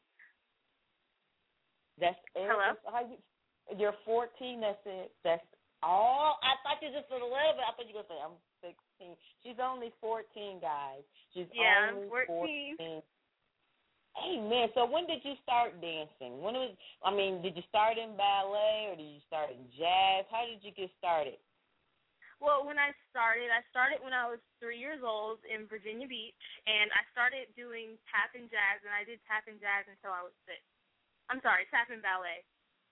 That's it? Hello? You're 14, that's it. That's all? I thought you just a little bit. I thought you were going to say, I'm 16. She's only 14, guys. She's only I'm 14. Amen. So when did you start dancing? Did you start in ballet or did you start in jazz? How did you get started? Well, when I started when I was 3 years old in Virginia Beach, and I started doing tap and jazz, and I did tap and jazz until I was 6. I'm sorry, tap and ballet.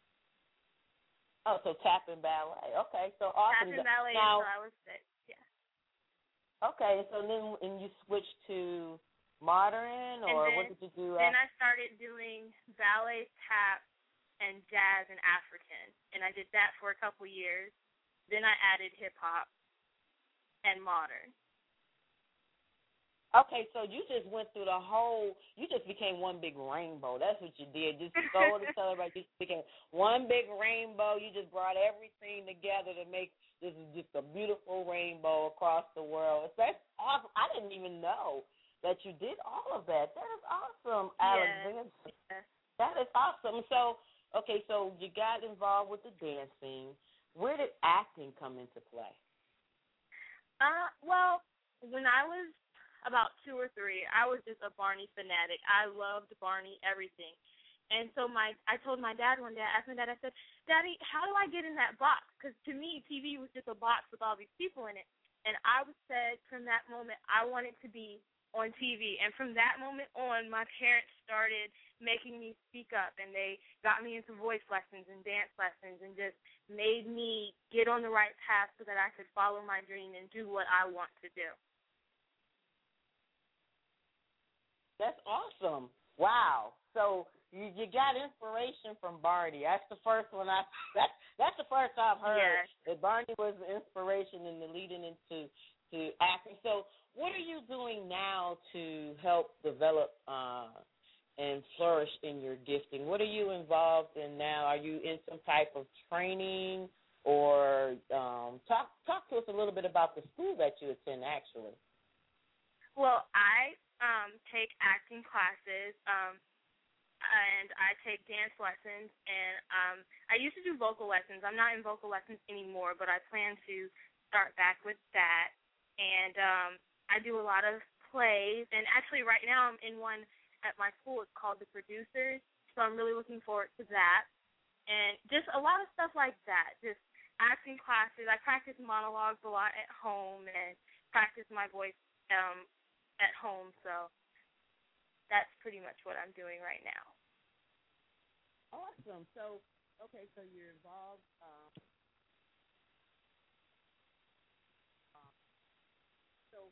Oh, so tap and ballet. Okay, so awesome. Tap and ballet now, until I was 6, yeah. Okay, so then you switched to modern, or what did you do? Then I started doing ballet, tap, and jazz and African, and I did that for a couple years. Then I added hip-hop and modern. Okay, so you just went through you just became one big rainbow. That's what you did. Just go to celebrate. You became one big rainbow. You just brought everything together to make this is just a beautiful rainbow across the world. That's awesome. I didn't even know that you did all of that. That is awesome, Alexandra. Yes. That is awesome. So, okay, so you got involved with the dancing. Where did acting come into play? Well, when I was about 2 or 3, I was just a Barney fanatic. I loved Barney, everything. And so I told my dad one day, I asked my dad, I said, Daddy, how do I get in that box? Because to me, TV was just a box with all these people in it. And I said from that moment, I wanted to be on TV. And from that moment on, my parents started making me speak up, and they got me into voice lessons and dance lessons and just made me get on the right path so that I could follow my dream and do what I want to do. That's awesome. Wow. So you got inspiration from Barney. That's the first one that's the first I've heard. Yes. That Barney was the inspiration in the leading into acting. So what are you doing now to help develop and flourish in your gifting? What are you involved in now? Are you in some type of training, or talk to us a little bit about the school that you attend, actually? Well, I take acting classes, and I take dance lessons, and I used to do vocal lessons. I'm not in vocal lessons anymore, but I plan to start back with that. And I do a lot of plays, and actually right now I'm in one at my school. It's called The Producers, so I'm really looking forward to that. And just a lot of stuff like that, just acting classes. I practice monologues a lot at home and practice my voice at home, so that's pretty much what I'm doing right now. Awesome. So, okay, so you're involved. So.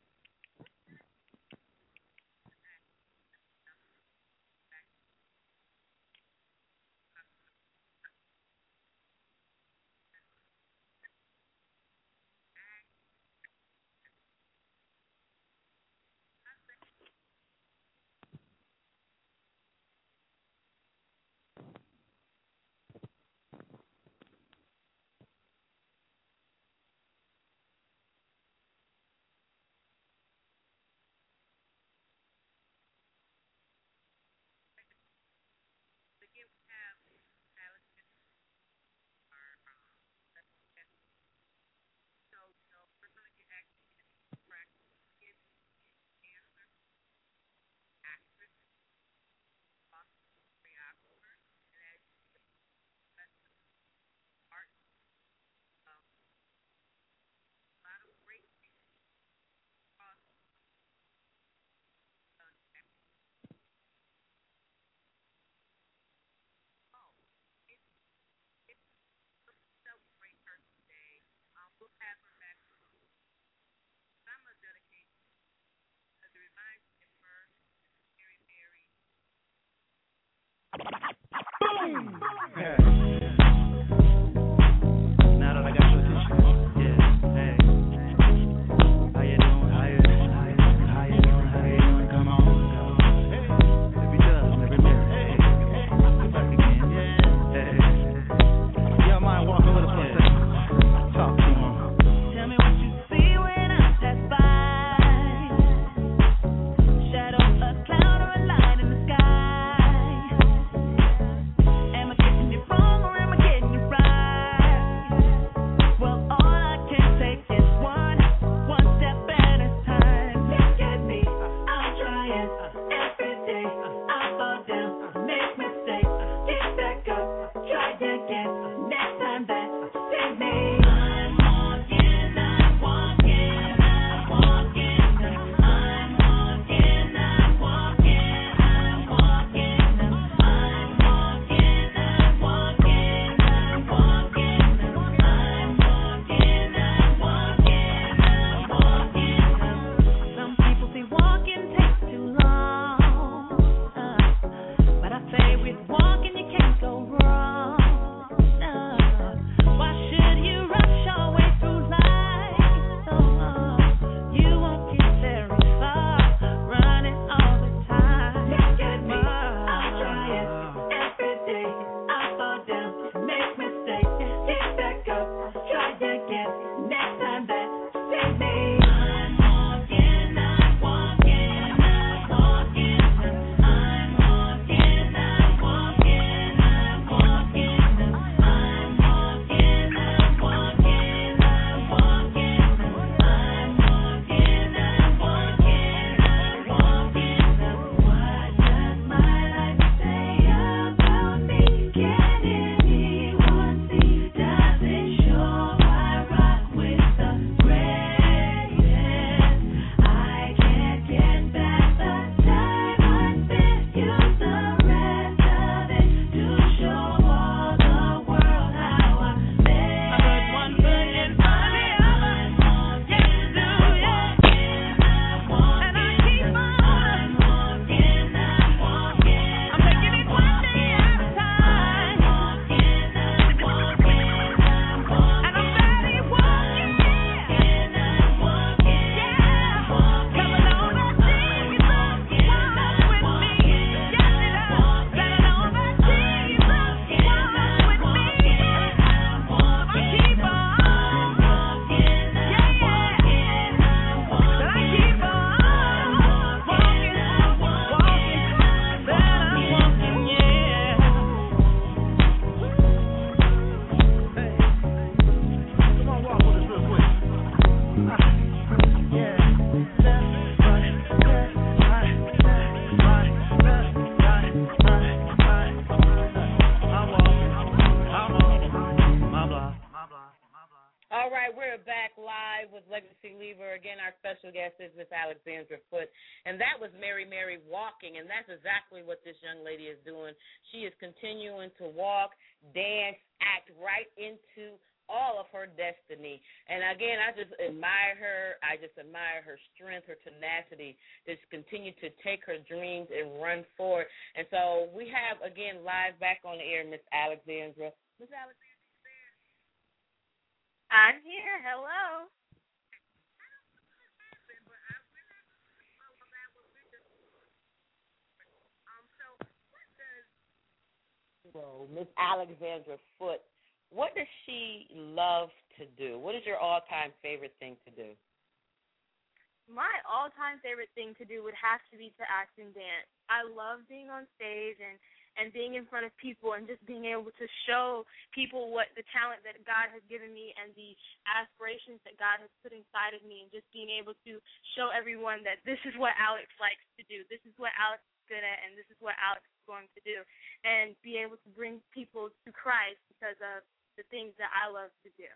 Again, our special guest is Miss Alexandra Foote, and that was Mary Mary Walking, and that's exactly what this young lady is doing. She is continuing to walk, dance, act right into all of her destiny. And again, I just admire her. I just admire her strength, her tenacity, just continue to take her dreams and run forward. And so we have, again, live back on the air, Miss Alexandra. Miss Alexandra, you there? I'm here. Hello. So, Miss Alexandra Foote, what does she love to do? What is your all-time favorite thing to do? My all-time favorite thing to do would have to be to act and dance. I love being on stage and being in front of people and just being able to show people what the talent that God has given me and the aspirations that God has put inside of me, and just being able to show everyone that this is what Alex likes to do. This is what Alex is good at, and this is what Alex is going to do. And be able to bring people to Christ because of the things that I love to do.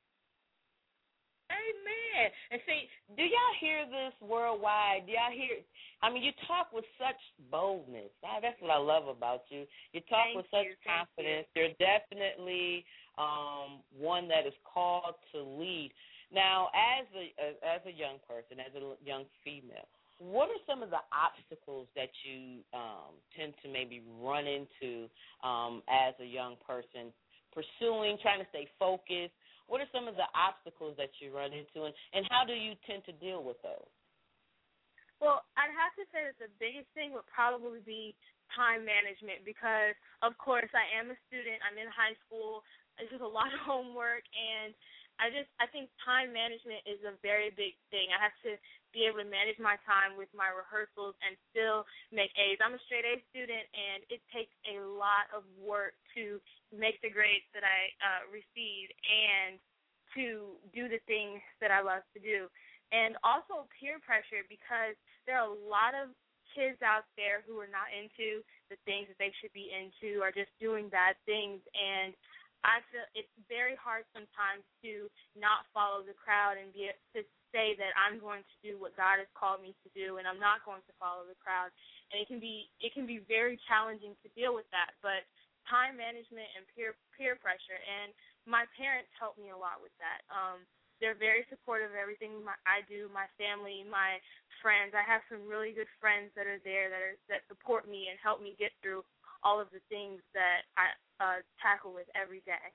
Amen. And see, do y'all hear this worldwide? Do y'all hear? I mean, you talk with such boldness. That's what I love about you. You talk with such confidence. You're definitely one that is called to lead. Now, as a young person, as a young female, what are some of the obstacles that you tend to maybe run into as a young person, trying to stay focused? What are some of the obstacles that you run into, and how do you tend to deal with those? Well, I'd have to say that the biggest thing would probably be time management because, of course, I am a student. I'm in high school. It's just a lot of homework, and I think time management is a very big thing. I have to be able to manage my time with my rehearsals and still make A's. I'm a straight A student, and it takes a lot of work to make the grades that I receive and to do the things that I love to do. And also peer pressure because there are a lot of kids out there who are not into the things that they should be into or just doing bad things, and I feel it's very hard sometimes to not follow the crowd and to say that I'm going to do what God has called me to do and I'm not going to follow the crowd. And it can be very challenging to deal with that. But time management and peer pressure, and my parents help me a lot with that. They're very supportive of everything I do, my family, my friends. I have some really good friends that are there that support me and help me get through all of the things that I tackle with every day.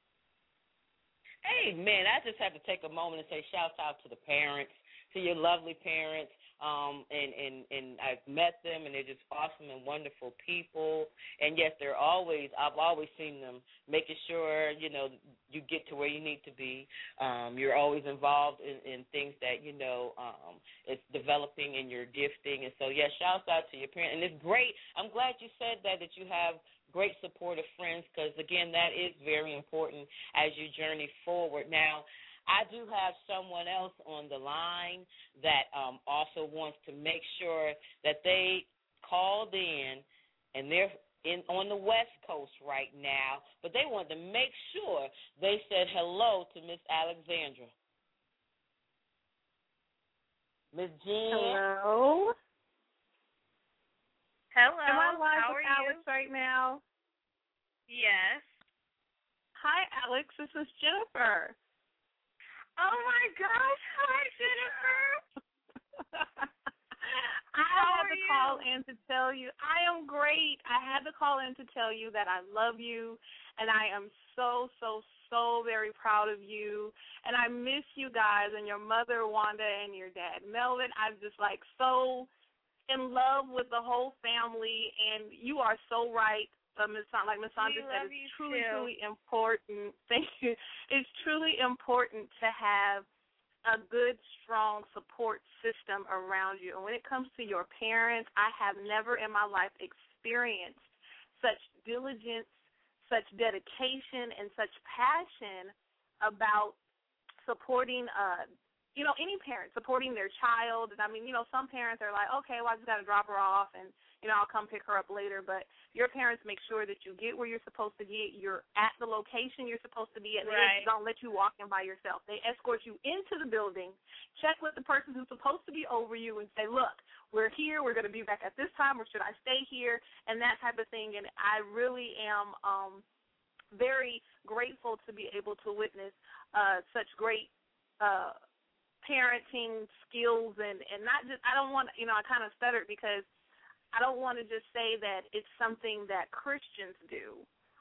Amen. I just have to take a moment and say shout out to the parents, to your lovely parents. And I've met them, and they're just awesome and wonderful people. And yes, I've always seen them making sure, you get to where you need to be. You're always involved in things that, it's developing in your gifting. And so, yes, shout out to your parents. And it's great. I'm glad you said that you have great supportive friends because, again, that is very important as you journey forward. Now, I do have someone else on the line that also wants to make sure that they called in, and they're on the West Coast right now, but they wanted to make sure they said hello to Miss Alexandra. Miss Jean. Hello. Hello. Am I live How with are Alex you? right now? Yes. Hi, Alex. This is Jennifer. Oh, my gosh. Hi, Jennifer. I had to call in to tell you. I am great. I had to call in to tell you that I love you, and I am so, so, so very proud of you. And I miss you guys and your mother, Wanda, and your dad, Melvin. I'm just, so in love with the whole family, and you are so right. Like Ms. Sandra said, it's truly important. Thank you. It's truly important to have a good, strong support system around you. And when it comes to your parents, I have never in my life experienced such diligence, such dedication, and such passion about supporting any parent supporting their child. And I mean, some parents are like, okay, well, I just got to drop her off and, I'll come pick her up later. But your parents make sure that you get where you're supposed to get. You're at the location you're supposed to be at. Right. They don't let you walk in by yourself. They escort you into the building, check with the person who's supposed to be over you and say, look, we're here. We're going to be back at this time, or should I stay here? And that type of thing. And I really am very grateful to be able to witness such great parenting skills and not just, I don't want, I kind of stuttered because I don't want to just say that it's something that Christians do.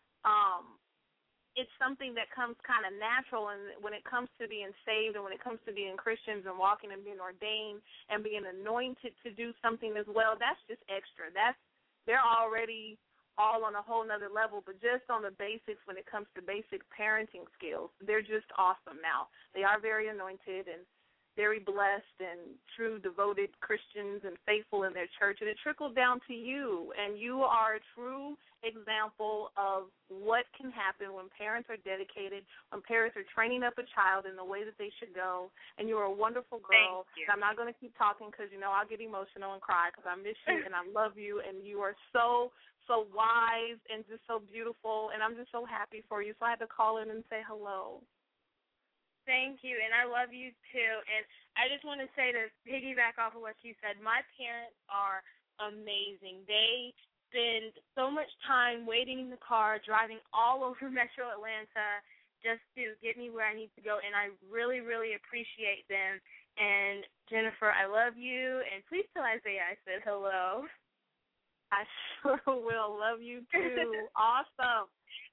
It's something that comes kind of natural, and when it comes to being saved and when it comes to being Christians and walking and being ordained and being anointed to do something as well, that's just extra. They're already all on a whole nother level, but just on the basics when it comes to basic parenting skills, they're just awesome. Now, they are very anointed and very blessed and true, devoted Christians and faithful in their church, and it trickled down to you, and you are a true example of what can happen when parents are dedicated, when parents are training up a child in the way that they should go, and you're a wonderful girl. Thank you. I'm not going to keep talking because, I'll get emotional and cry because I miss you and I love you, and you are so wise and just so beautiful, and I'm just so happy for you. So I had to call in and say hello. Thank you, and I love you too. And I just want to say, to piggyback off of what you said, my parents are amazing. They spend so much time waiting in the car, driving all over Metro Atlanta just to get me where I need to go, and I really, really appreciate them. And Jennifer, I love you, and please tell Isaiah I said hello. I sure will. Love you too. Awesome.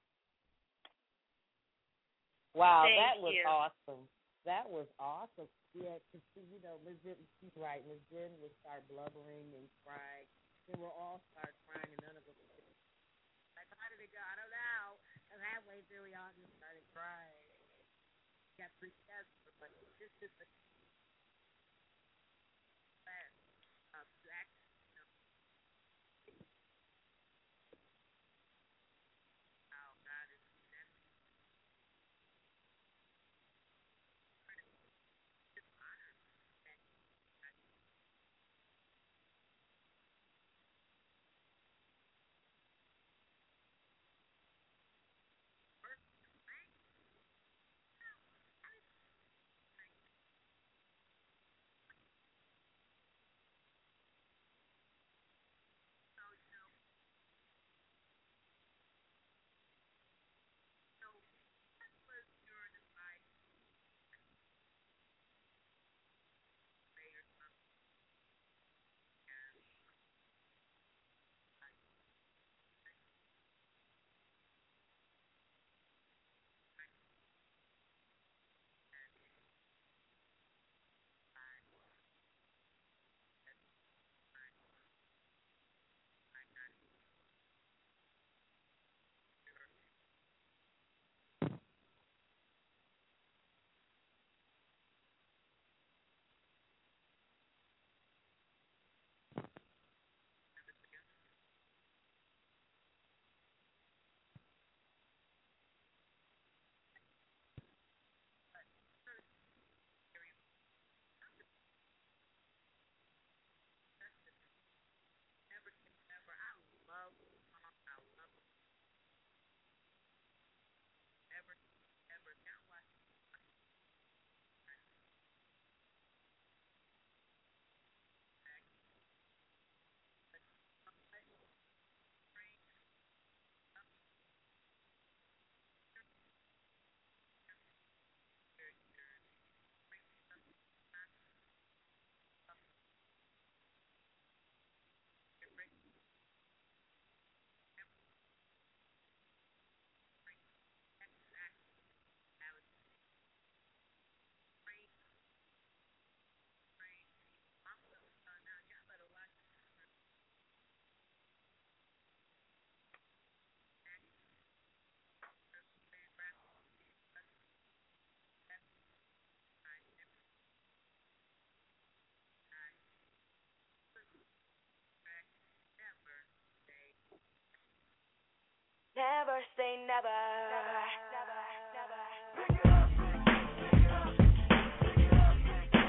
Wow, Thank that was you. awesome. That was awesome. Yeah, because, Ms. Jen, she's right. Ms. Jen would start blubbering and crying. Then we'll all start crying, and none of us would. Like, how did it go? I don't know. And halfway through, we all just started crying. Got pretty desperate, but this is the Never say never. Never, never, never.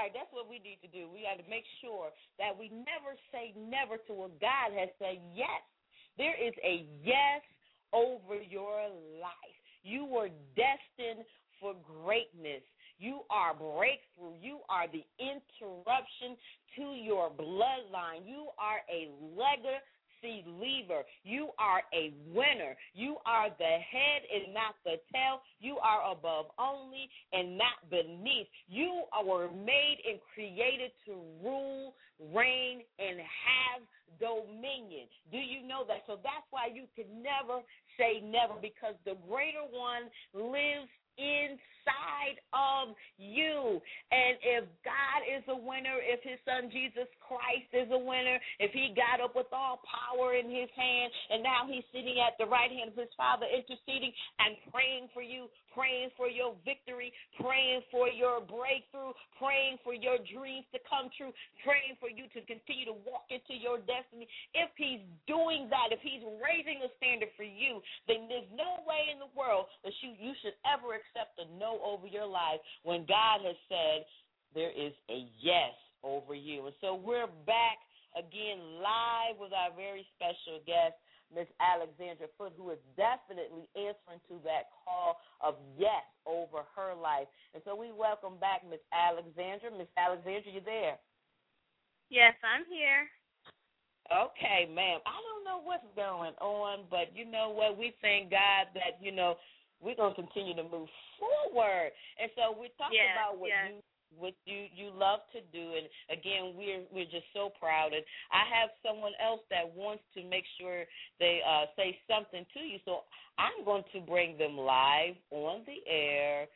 right. That's what we need to do. We got to make sure that we never say never to what God has said yes. There is a yes over your life. You were destined for greatness. You are breakthrough. You are the interruption to your bloodline. You are a legacy leaver. You are a winner. You are the head and not the tail. You are above only and not beneath. You were made and created to rule, reign, and have dominion. Do you know that? So that's why you can never say never, because the greater one lives inside of you. And if God is a winner, if his son Jesus Christ is a winner, if he got up with all power in his hand and now he's sitting at the right hand of his Father interceding and praying for you, praying for your victory, praying for your breakthrough, praying for your dreams to come true, praying for you to continue to walk into your destiny. If he's doing that, if he's raising a standard for you, then there's no way in the world that you should ever accept a no over your life when God has said there is a yes over you. And so we're back again live with our very special guest, Miss Alexandra Foote, who is definitely answering to that call of yes over her life. And so we welcome back Miss Alexandra. Miss Alexandra, you there? Yes, I'm here. Okay, ma'am. I don't know what's going on, but you know what? We thank God that, we're going to continue to move forward. And so we're talking about what you love to do. And, again, we're just so proud. And I have someone else that wants to make sure they say something to you. So I'm going to bring them live on the air.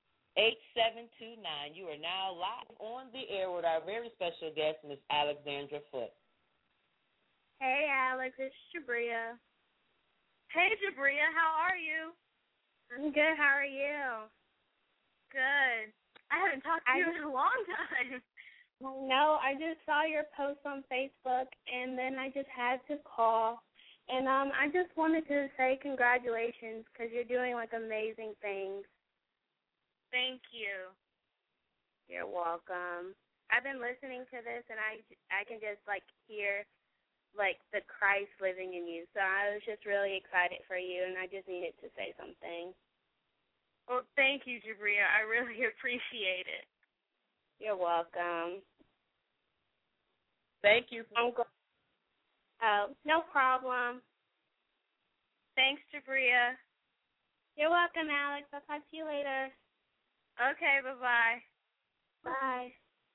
8729. You are now live on the air with our very special guest, Miss Alexandra Foote. Hey, Alex, it's Jabria. Hey, Jabria, how are you? I'm good. How are you? Good. I haven't talked to you in a long time. No, I just saw your post on Facebook, and then I just had to call. And I just wanted to say congratulations because you're doing, amazing things. Thank you. You're welcome. I've been listening to this, and I can just, hear, the Christ living in you. So I was just really excited for you, and I just needed to say something. Well, thank you, Jabria. I really appreciate it. You're welcome. Thank you. Oh, no problem. Thanks, Jabria. You're welcome, Alex. I'll talk to you later. Okay, bye-bye. Bye.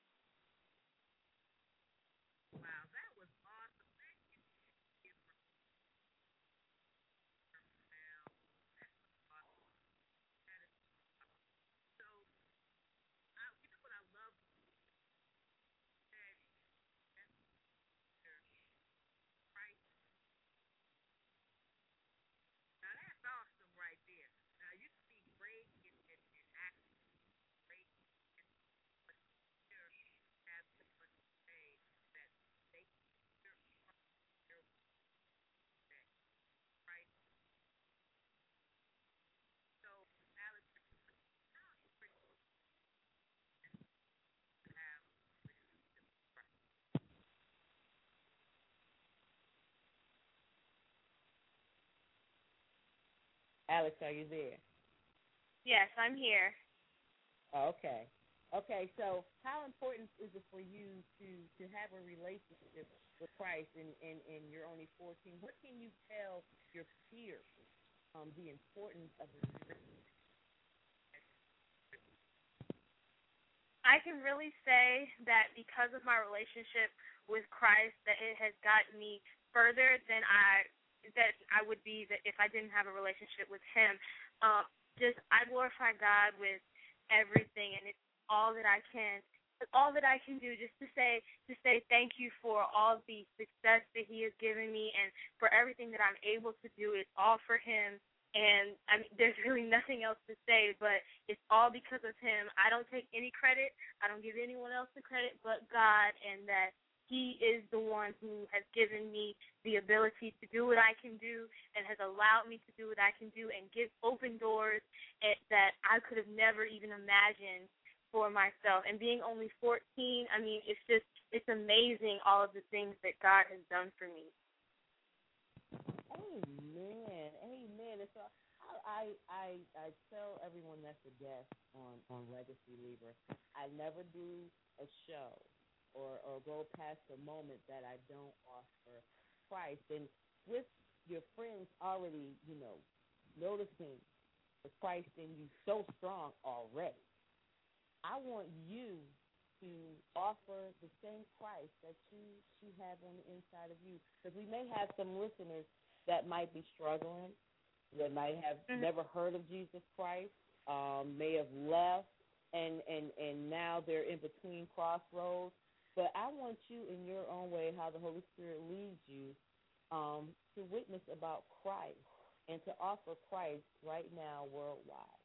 Alex, are you there? Yes, I'm here. Okay. Okay, so how important is it for you to have a relationship with Christ and you're only 14? What can you tell your peers the importance of the relationship? I can really say that because of my relationship with Christ, that it has gotten me further than I would be that if I didn't have a relationship with him. I glorify God with everything, and it's all that I can do just to say thank you for all the success that he has given me and for everything that I'm able to do. It's all for him, and there's really nothing else to say, but it's all because of him. I don't take any credit. I don't give anyone else the credit but God, and that he is the one who has given me the ability to do what I can do and has allowed me to do what I can do and give open doors that I could have never even imagined for myself. And being only 14, I mean, it's amazing all of the things that God has done for me. Amen. And so I tell everyone that's a guest on Legacy Leaver, I never do a show or go past a moment that I don't offer Christ. And with your friends already, noticing the Christ in you so strong already, I want you to offer the same Christ that you have on the inside of you. Because we may have some listeners that might be struggling, that might have never heard of Jesus Christ, may have left, and now they're in between crossroads. But I want you, in your own way, how the Holy Spirit leads you, to witness about Christ and to offer Christ right now worldwide.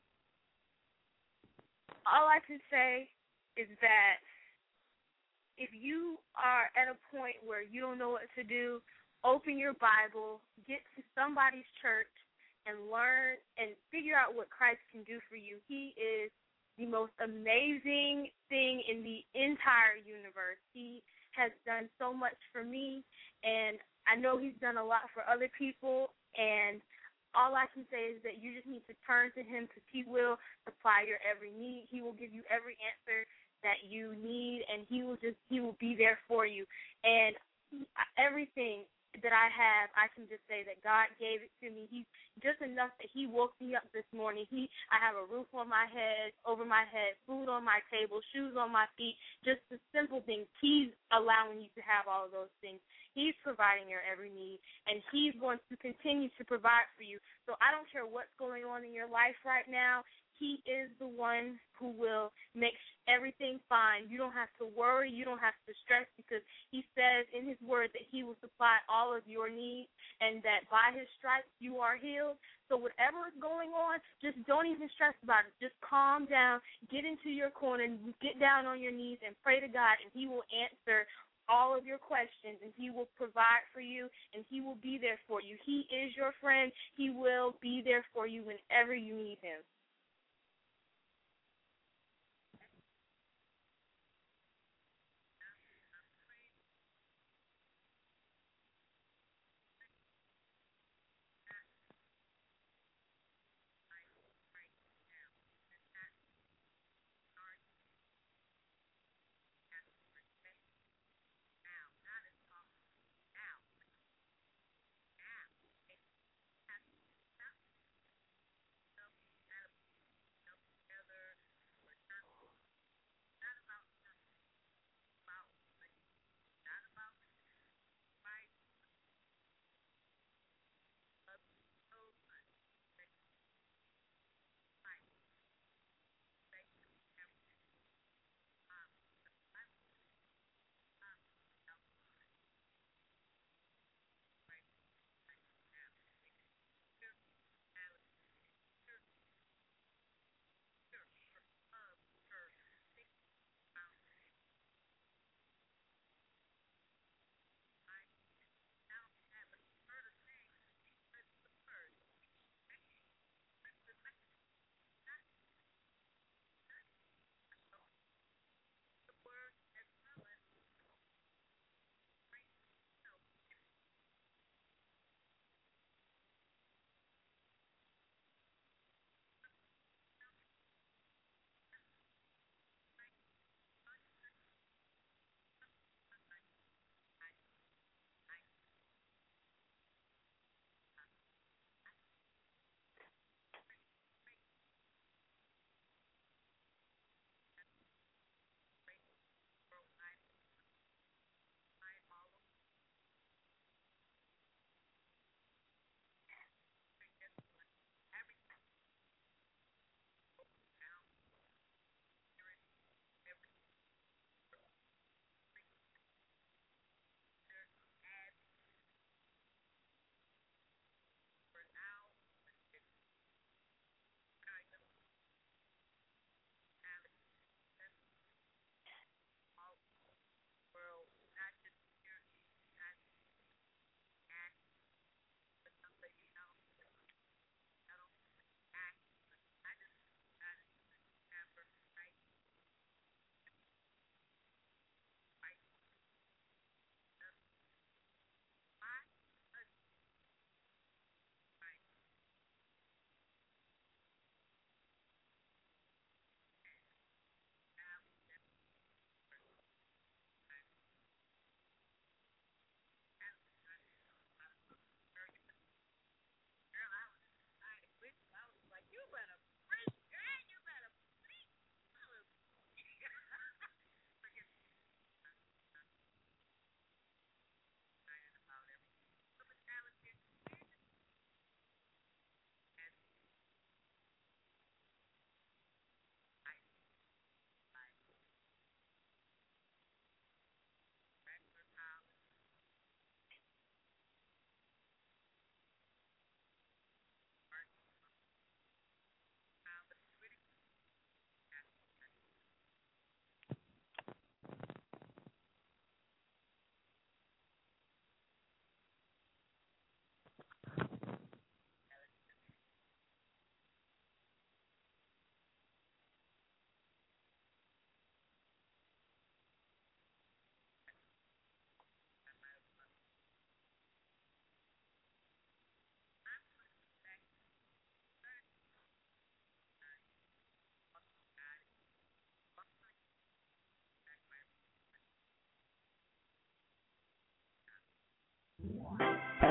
All I can say is that if you are at a point where you don't know what to do, open your Bible, get to somebody's church, and learn and figure out what Christ can do for you. He is the most amazing thing in the entire universe. He has done so much for me, and I know he's done a lot for other people, and all I can say is that you just need to turn to him because he will supply your every need. He will give you every answer that you need, and he will be there for you. And everything that I have, I can just say that God gave it to me. He's just enough that he woke me up this morning. I have a roof on my head, over my head, food on my table, shoes on my feet, just the simple things. He's allowing you to have all of those things. He's providing your every need, and he's going to continue to provide for you. So I don't care what's going on in your life right now. He is the one who will make everything fine. You don't have to worry. You don't have to stress because he says in his word that he will supply all of your needs and that by his stripes you are healed. So whatever is going on, just don't even stress about it. Just calm down, get into your corner, and get down on your knees and pray to God, and he will answer all of your questions, and he will provide for you, and he will be there for you. He is your friend. He will be there for you whenever you need him.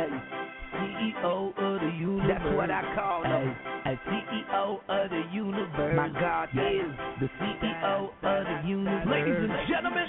CEO of the universe. That's what I call him. A CEO of the universe. My God is the CEO of the universe. Ladies and gentlemen,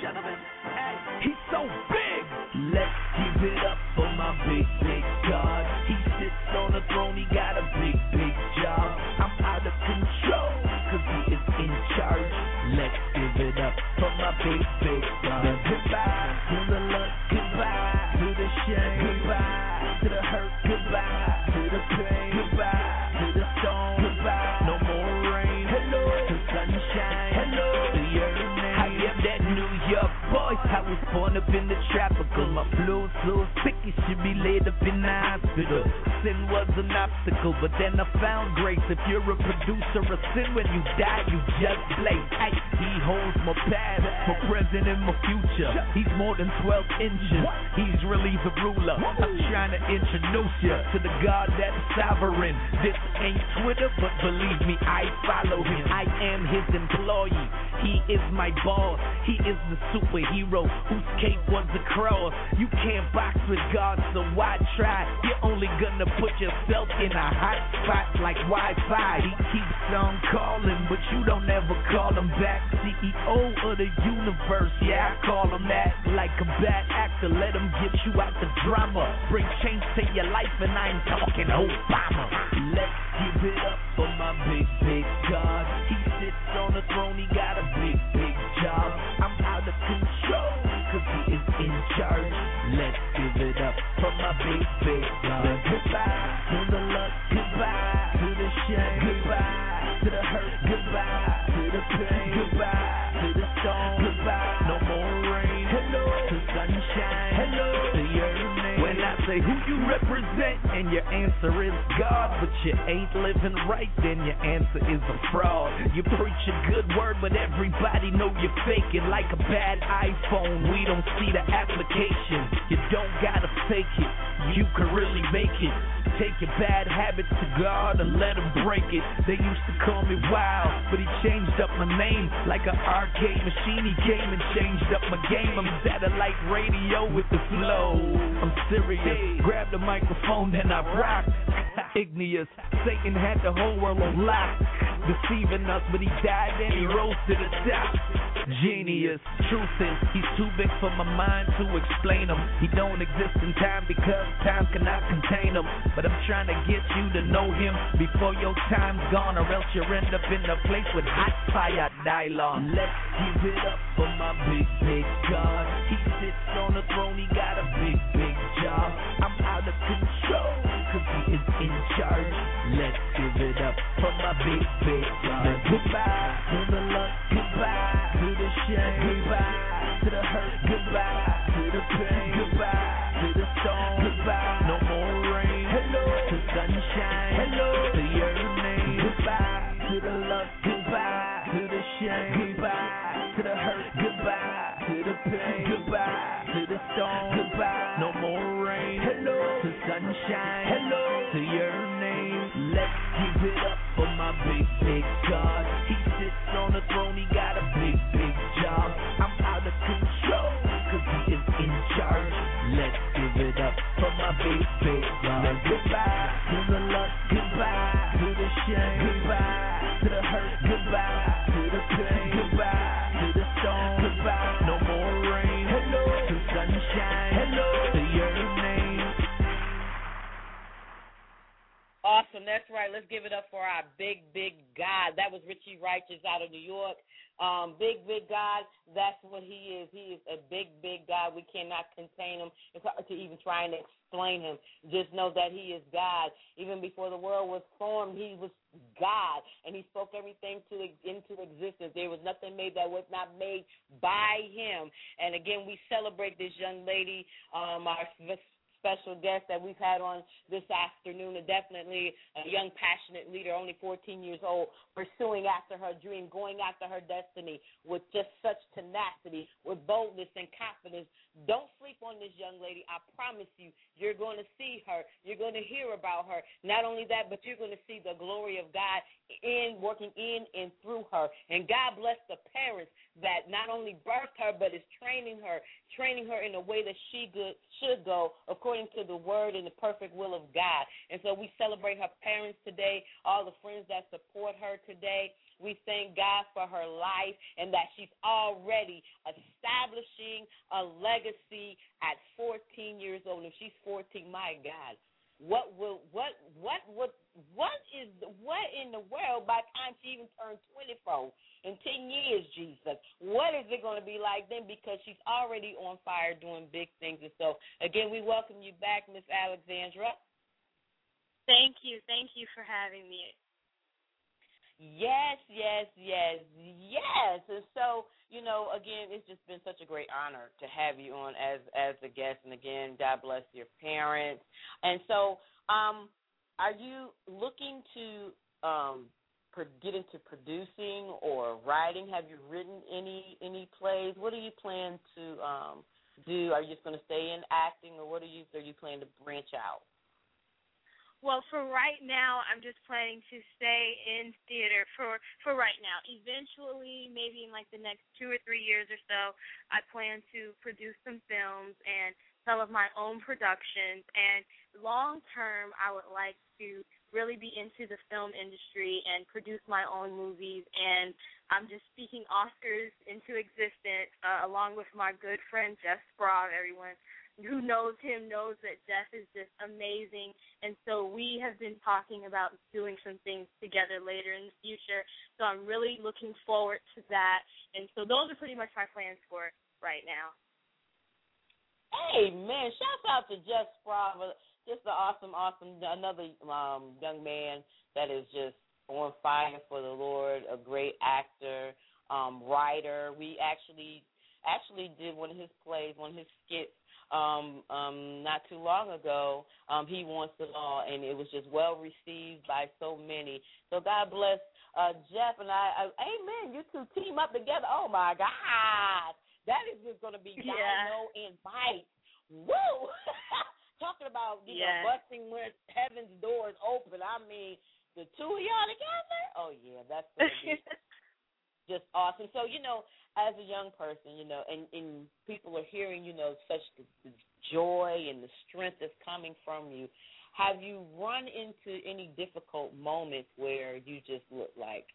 he's so big. Let's give it up for my big, big God. He sits on the throne, he got a big, big job. I'm out of control, cause he is in charge. Let's give it up for my big, big God. Goodbye to the luck, goodbye to the shame, goodbye to the hurt, goodbye to the pain, goodbye to the storm, goodbye. No more rain, hello to sunshine, hello to your name. I am that New York boy. I was born up in the tropical. My flow so thick it should be laid up in the hospital. Sin was an obstacle, but then I found grace. If you're a producer of sin, when you die, you just play. He holds my past, my present, and my future. He's more than 12 inches. He's really the ruler. I'm trying to introduce you to the God that's sovereign. This ain't Twitter, but believe me, I follow him. I am his employee. He is my boss. He is the superhero whose cape was the cross. You can't box with God, so why try? You're only gonna put yourself in a hot spot like Wi-Fi. He keeps on calling, but you don't ever call him back. CEO of the universe, yeah, I call him that. Like a bad actor, let him get you out the drama. Bring change to your life, and I ain't talking Obama. Let's give it up for my big, big God. He sits on the throne, he got a big, big job. I'm out of control, cause he is in charge. Let's give it up for my big, big God. Goodbye to the luck, goodbye to the shame, goodbye to the hurt, goodbye to the pain, goodbye to the storm, goodbye. No more rain, hello to sunshine, hello to your name. When I say who you represent and your answer is God, but you ain't living right, then your answer is a fraud. You preach a good word, but everybody know you're faking. Like a bad iPhone, we don't see the application. You don't gotta fake it, you can really make it. Take your bad habits to God and let him break it. They used to call me Wild, but he changed up my name. Like an arcade machine, he came and changed up my game. I'm satellite radio with the flow. I'm serious, grab the microphone, then I rock. Igneous, Satan had the whole world on lock, deceiving us, but he died and he rose to the top. Genius, truth is, he's too big for my mind to explain him. He don't exist in time because time cannot contain him. But I'm trying to get you to know him before your time's gone, or else you'll end up in a place with hot fire nylon. Let's give it up for my big, big God. He sits on the throne, he got a big, big job. I'm out of control, cause he is in charge. Let's give it up for my big, big God. Goodbye to the luck, goodbye to the shame, goodbye to the hurt, goodbye to the pain, goodbye to the storm, goodbye. No more rain, hello to sunshine, hello to your name. Goodbye to the luck, goodbye to the shame, goodbye to the hurt, goodbye to the pain, goodbye to the storm, goodbye. No more rain, hello to sunshine, hello to your name. Let's give it up for my big, big God. He sits on the throne, he got a big, big job. I'm out of control, cause he is in charge. Let's give it up for my big, big God. Goodbye to the luck, goodbye to the shame, goodbye to the hurt, goodbye to the pain, goodbye to the storm, goodbye. No more rain, hello to sunshine, hello to your name. Awesome, that's right. Let's give it up for our big, big God. That was Richie Righteous out of New York. Big, big God, that's what he is. He is a big, big God. We cannot contain him. It's hard to even try and explain him. Just know that he is God. Even before the world was formed, he was God, and he spoke everything into existence. There was nothing made that was not made by him. And again, we celebrate this young lady, our special guest that we've had on this afternoon, and definitely a young, passionate leader, only 14 years old, pursuing after her dream, going after her destiny with just such tenacity, with boldness and confidence Don't sleep on this young lady. I promise you, you're going to see her. You're going to hear about her. Not only that, but you're going to see the glory of God working in and through her. And God bless the parents that not only birthed her, but is training her in a way that she should go according to the word and the perfect will of God. And so we celebrate her parents today, all the friends that support her today. We thank God for her life and that she's already establishing a legacy at 14 years old. If she's 14, my God, what in the world by the time she even turned 24 in 10 years, Jesus? What is it going to be like then? Because she's already on fire doing big things. And so, again, we welcome you back, Miss Alexandra. Thank you. Thank you for having me. Yes. And so, again, it's just been such a great honor to have you on as a guest. And again, God bless your parents. And so, are you looking to get into producing or writing? Have you written any plays? What do you plan to do? Are you just going to stay in acting, or are you planning to branch out? Well, for right now, I'm just planning to stay in theater for right now. Eventually, maybe in like the next 2 or 3 years or so, I plan to produce some films and some of my own productions. And long term, I would like to really be into the film industry and produce my own movies. And I'm just speaking Oscars into existence, along with my good friend Jeff Sprague. Everyone who knows him knows that Jeff is just amazing, and so we have been talking about doing some things together later in the future, so I'm really looking forward to that, and so those are pretty much my plans for right now. Hey, man, shout out to Jeff Sprague, just an awesome, another young man that is just on fire for the Lord, a great actor, writer. We actually did one of his plays, one of his skits, not too long ago. He Wants It All, and it was just well received by so many. So God bless Jeff and I. Amen. You two team up together. Oh my God, that is just going to be Dino and Mike. Woo! Talking about busting when heaven's doors open. I mean, the two of y'all together. Oh yeah, that's going to be just awesome. So as a young person, and people are hearing, such the joy and the strength that's coming from you, have you run into any difficult moments where you just look like,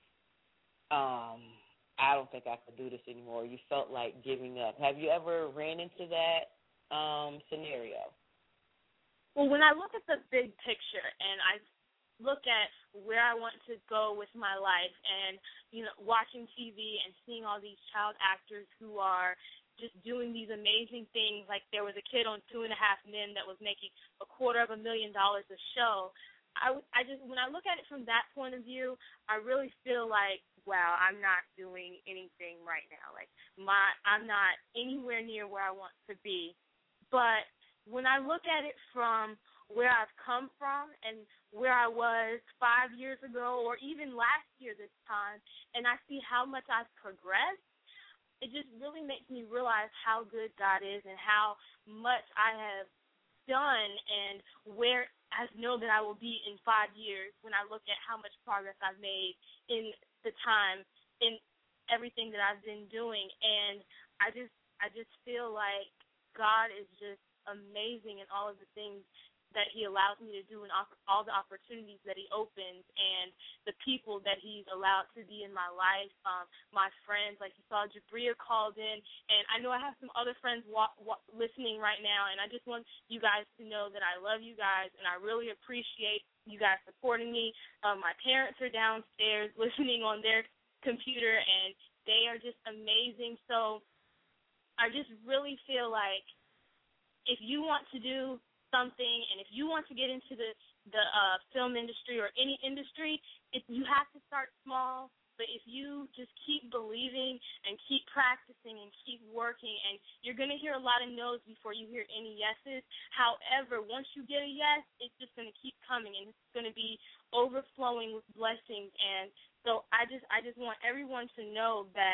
I don't think I could do this anymore? You felt like giving up. Have you ever ran into that scenario? Well, when I look at the big picture and I look at where I want to go with my life and, watching TV and seeing all these child actors who are just doing these amazing things. Like there was a kid on 2.5 Men that was making $250,000 a show. I just, when I look at it from that point of view, I really feel like, wow, I'm not doing anything right now. Like I'm not anywhere near where I want to be. But when I look at it from where I've come from and where I was 5 years ago or even last year this time, and I see how much I've progressed, it just really makes me realize how good God is and how much I have done and where I know that I will be in 5 years when I look at how much progress I've made in the time, in everything that I've been doing. And I just feel like God is just amazing in all of the things that he allows me to do and all the opportunities that he opens and the people that he's allowed to be in my life, my friends. Like you saw, Jabria called in, and I know I have some other friends listening right now, and I just want you guys to know that I love you guys, and I really appreciate you guys supporting me. My parents are downstairs listening on their computer, and they are just amazing. So I just really feel like if you want to do something, and if you want to get into the film industry or any industry, you have to start small. But if you just keep believing and keep practicing and keep working, and you're going to hear a lot of no's before you hear any yeses. However, once you get a yes, it's just going to keep coming, and it's going to be overflowing with blessings. And so I just want everyone to know that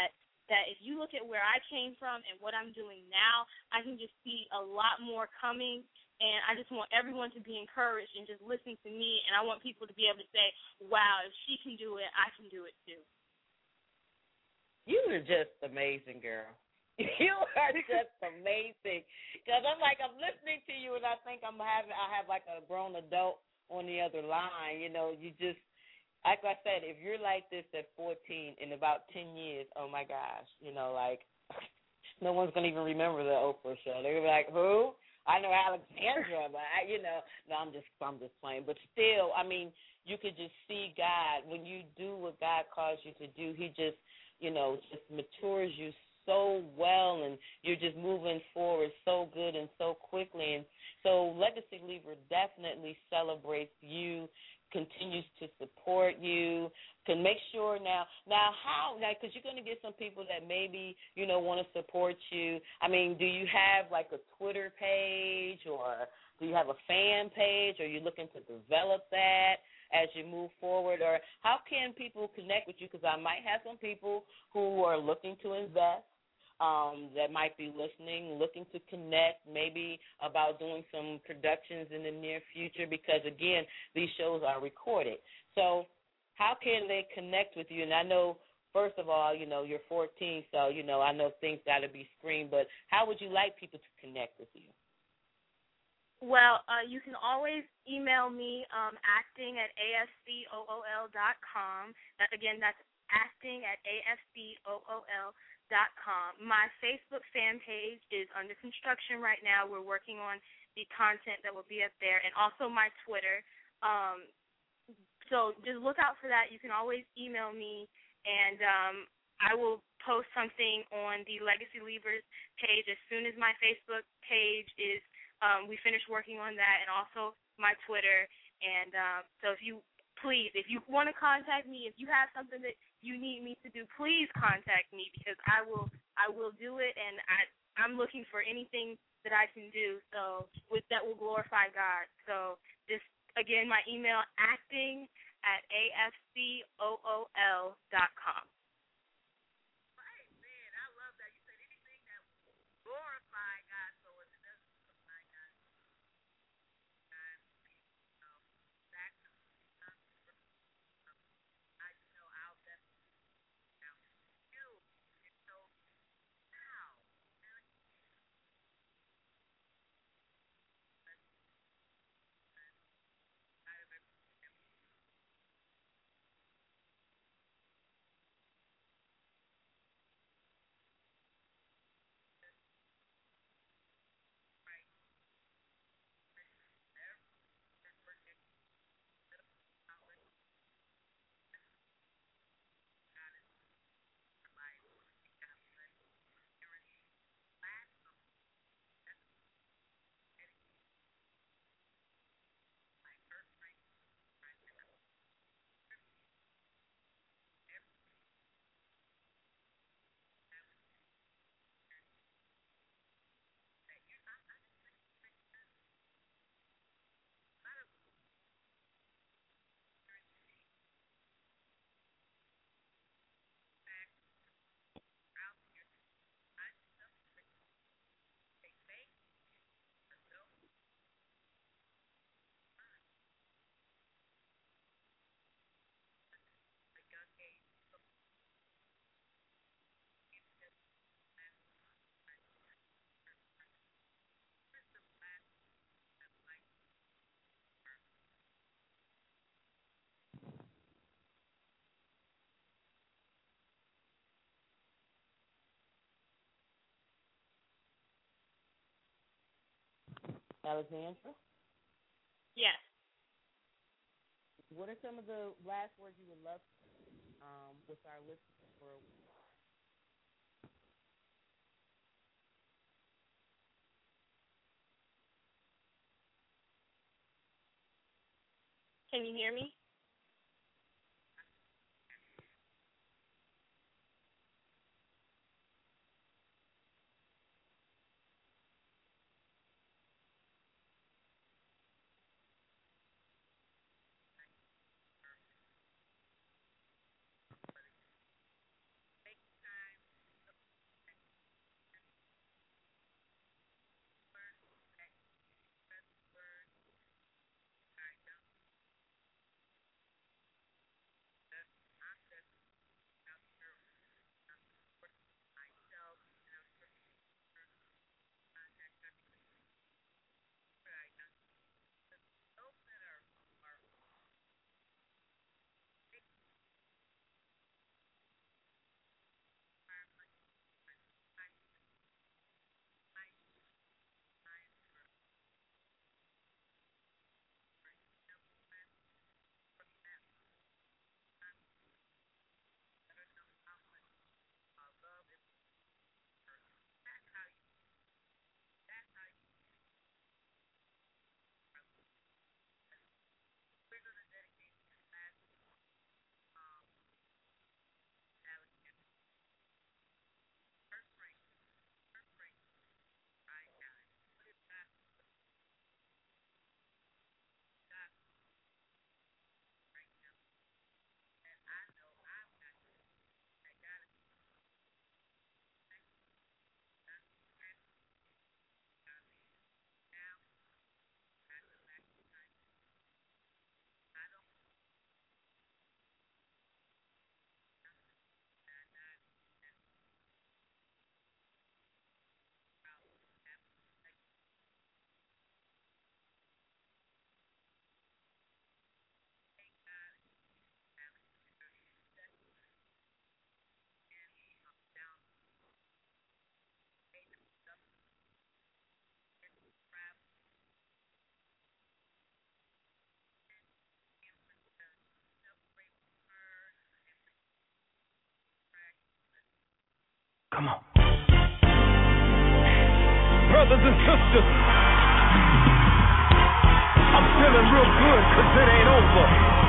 that if you look at where I came from and what I'm doing now, I can just see a lot more coming. And I just want everyone to be encouraged and just listen to me. And I want people to be able to say, wow, if she can do it, I can do it too. You are just amazing, girl. You are just amazing. Because I'm listening to you, and I think I have like a grown adult on the other line. You know, you just, like I said, if you're like this at 14, in about 10 years, oh my gosh, you know, like no one's gonna even remember the Oprah show. They're gonna be like, who? I know Alexandra, but no, I'm just playing. But still, I mean, you could just see God when you do what God calls you to do. He just, just matures you so well, and you're just moving forward so good and so quickly. And so Legacy Lever definitely celebrates you, continues to support you, can make sure now because you're going to get some people that maybe, want to support you. I mean, do you have like a Twitter page, or do you have a fan page? Are you looking to develop that as you move forward? Or how can people connect with you? Because I might have some people who are looking to invest, that might be listening, looking to connect, maybe about doing some productions in the near future, because, again, these shows are recorded. So how can they connect with you? And I know, first of all, you're 14, so, I know things got to be screened, but how would you like people to connect with you? Well, you can always email me, acting@afcool.com. Again, that's acting@afcool.com. My Facebook fan page is under construction right now. We're working on the content that will be up there, and also my Twitter. So just look out for that. You can always email me, and I will post something on the Legacy Levers page as soon as my Facebook page is, we finish working on that, and also my Twitter. And so if you want to contact me, if you have something that you need me to do, please contact me, because I will do it, and I'm looking for anything that I can do that will glorify God. So just, again, my email, acting@afcool.com. Alexandra? Yes. What are some of the last words you would love with our listeners for? Can you hear me? Come on. Brothers and sisters, I'm feeling real good because it ain't over.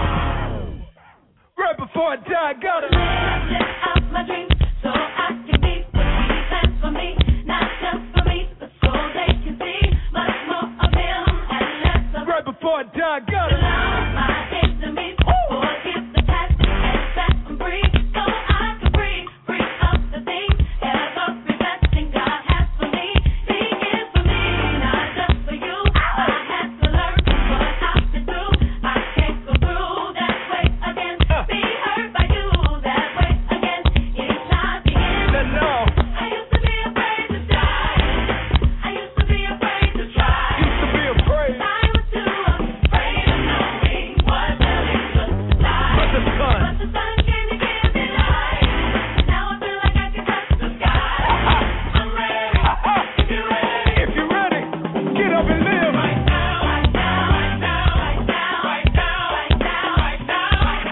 Right before I die, I gotta live out my dreams so I can be what he plans for me. Not just for me, but so they can see much more of him and less of. Right before I die, I gotta love my enemies, forgive the past and set them free so I can breathe, free of the things ever resenting God has for me. He is for me, not just for you. I had to learn what I've been through. I can't go through that way again. Be hurt by you that way again. It's not the end. No. I used to be afraid to die. I used to be afraid to try. Used to be afraid. I was too afraid of knowing what really was like. But the sun came to give me light. Now I feel like I can touch the sky. I'm ready. If you're ready. If you're ready, get up and live. Right now, right now, right now, right now, right now, right now, right now, right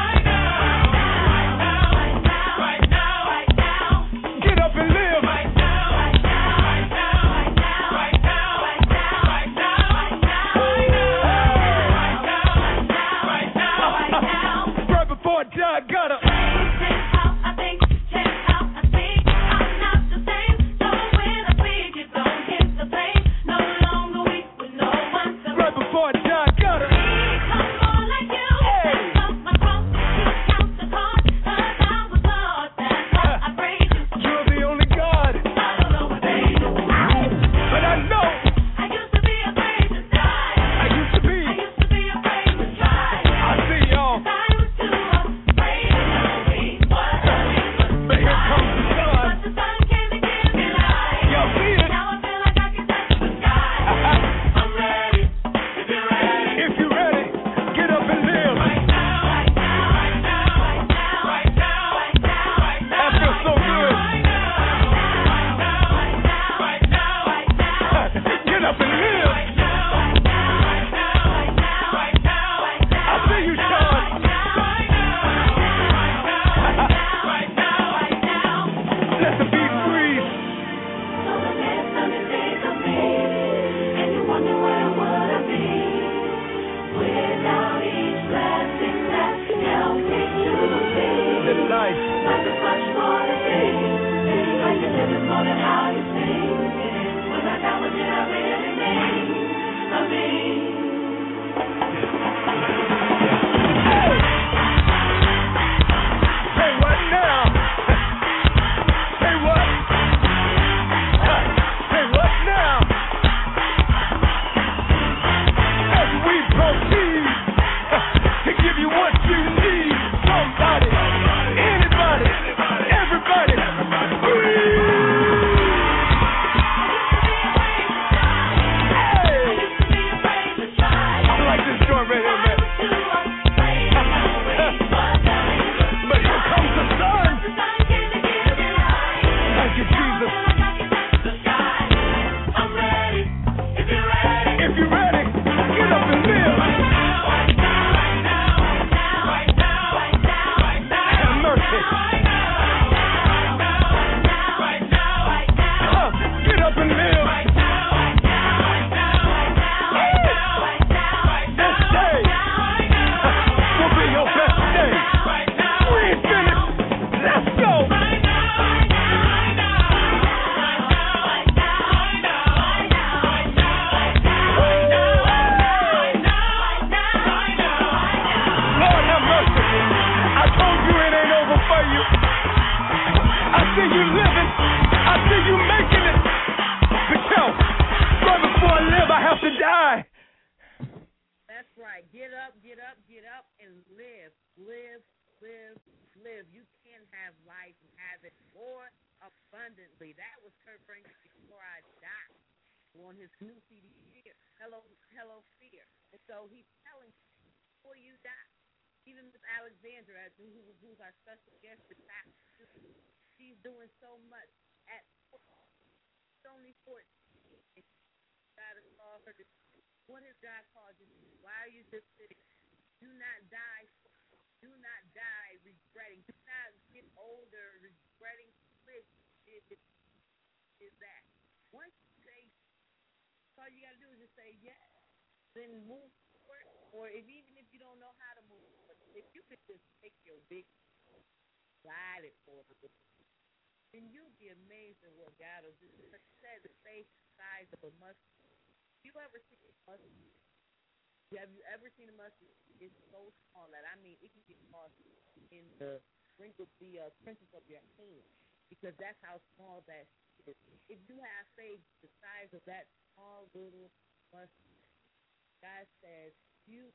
now, right now, right now. Get up and live. Right now, right now, right now, right now, right now, right now, right now, right now, right now. Right before I die, I gotta change how I think, change how I speak. I'm not the same, so when I speak, it don't hit the same. No longer weak with no one to. Right before I die, I gotta become more like you. Pick up my cross, you count the cost, 'cause I was lost. That's why I praise you. You're the only God. I don't know what they do, but I know I used to be afraid to die. I used to be afraid to try. I see y'all. 'Cause I was too afraid of knowing what really was. But here comes the sun. But the sun came to give me light. Y'all see it? Now I feel like I can touch the sky. I'm ready. If you're ready. If you're ready, get up and live. Right now, right now, right now, right now, right now, right now, right now. I feel so good. Right now, right now, right now, right now, right now. Get up and live. Right now, right now, right now, right now, right now, right now. I see you, Sean. Right now, right now, right now, right now. Let the beat breathe. So the best of the days of me, and you wonder where would I be without each blessing that helped me to see. The life. Life is much more than things. Life is living more than how you sing. When I got what did I really mean? I mean. Say what now? Say what? Say what now? As we proceed to give you what you need, somebody, anybody, everybody, breathe. I like this joint right here, man. But here comes the sun. Thank you, Jesus. I'm ready. If you're ready. If you're ready, get up and live. Right now, right now, right now, right now, right now, right now, right now. Have mercy. Right now, right now, right now, right now, right now. Get up and live. Right now, right now, right now, right now, right now, right now, right now. This day will be your best day. Right now, we ain't finished. Let's go. Right now, right now, right now, right now, right now, right now, right now, right now, right now, right now, right now, right now. Lord have mercy. I told you it ain't over for you. I see you living. I see you making it. But yo, right before I live, I have to die. That's right. Get up, get up, get up, and live. Live, live, live. You can have life and have it more abundantly. That was Kurt Franklin Before I Die on his new CD, Hello, Hello, Fear. And so he's telling you, before you die, even Miss Alexandra, who's our special guest this afternoon, she's doing so much at only 14. God has called her to. What has God called you to do? Why are you just sitting? Do not die. Do not die regretting. Do not get older regretting. is that once you say, all you got to do is just say yes, then move forward. Or even if you don't know how to move forward, if you could just take your big slide it forward, then you'll be amazed at what God will do. Like I said, the faith size of a mustard. Have you ever seen a mustard? Have you ever seen a mustard? It's so small that, I mean, it can get lost in the crinkles of your hand, because that's how small that is. If you have faith the size of that small little mustard, God says you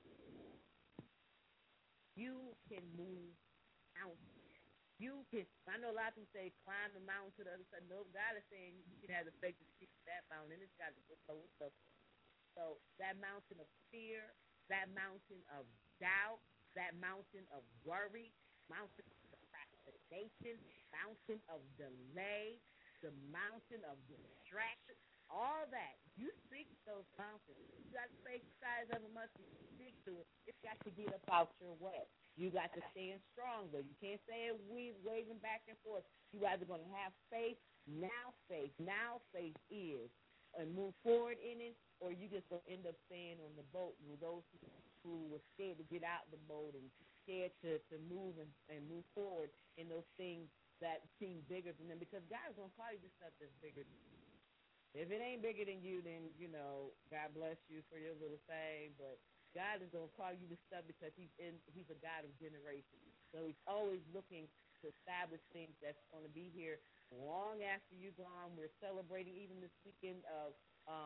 can move mountains. You can. I know a lot of people say climb the mountain to the other side. No, God is saying you can have the faith to see that mountain. It's got to go with stuff. So that mountain of fear, that mountain of doubt, that mountain of worry, mountain of procrastination, mountain of delay, the mountain of distraction, all that. You speak to those mountains. You got to faith the size of a mustard. You speak to it. It's got to get up out your way. You got to stand strong, though. You can't say it waving back and forth. You either going to have faith, now faith is, and move forward in it, or you just going to end up staying on the boat. And those who were scared to get out the boat and scared to move and move forward in those things that seem bigger than them, because God is going to call you to stuff that's bigger than you. If it ain't bigger than you, then, God bless you for your little thing, but God is going to call you to stuff because he's a God of generations. So he's always looking to establish things that's going to be here long after you're gone. We're celebrating even this weekend of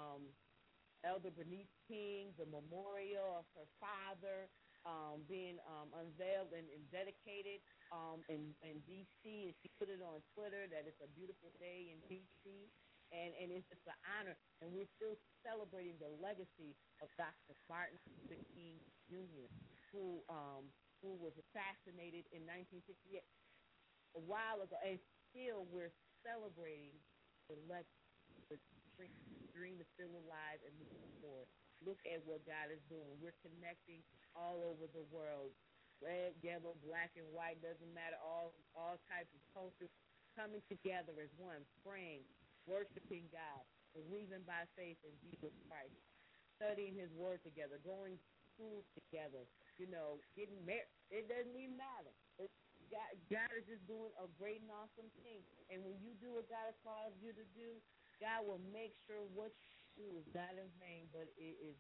Elder Bernice King, the memorial of her father being unveiled and dedicated in D.C. And she put it on Twitter that it's a beautiful day in D.C. And it's just an honor. And we're still celebrating the legacy of Dr. Martin Luther King Jr., who was assassinated in 1968, a while ago. And still we're celebrating the legacy. The dream is still alive and moving forward. Look at what God is doing. We're connecting all over the world. Red, yellow, black, and white, doesn't matter. All types of cultures coming together as one, praying, worshiping God, believing by faith in Jesus Christ, studying his word together, going to school together, getting married. It doesn't even matter. God is just doing a great and awesome thing. And when you do what God has called you to do, God will make sure what you do is not in vain, but it is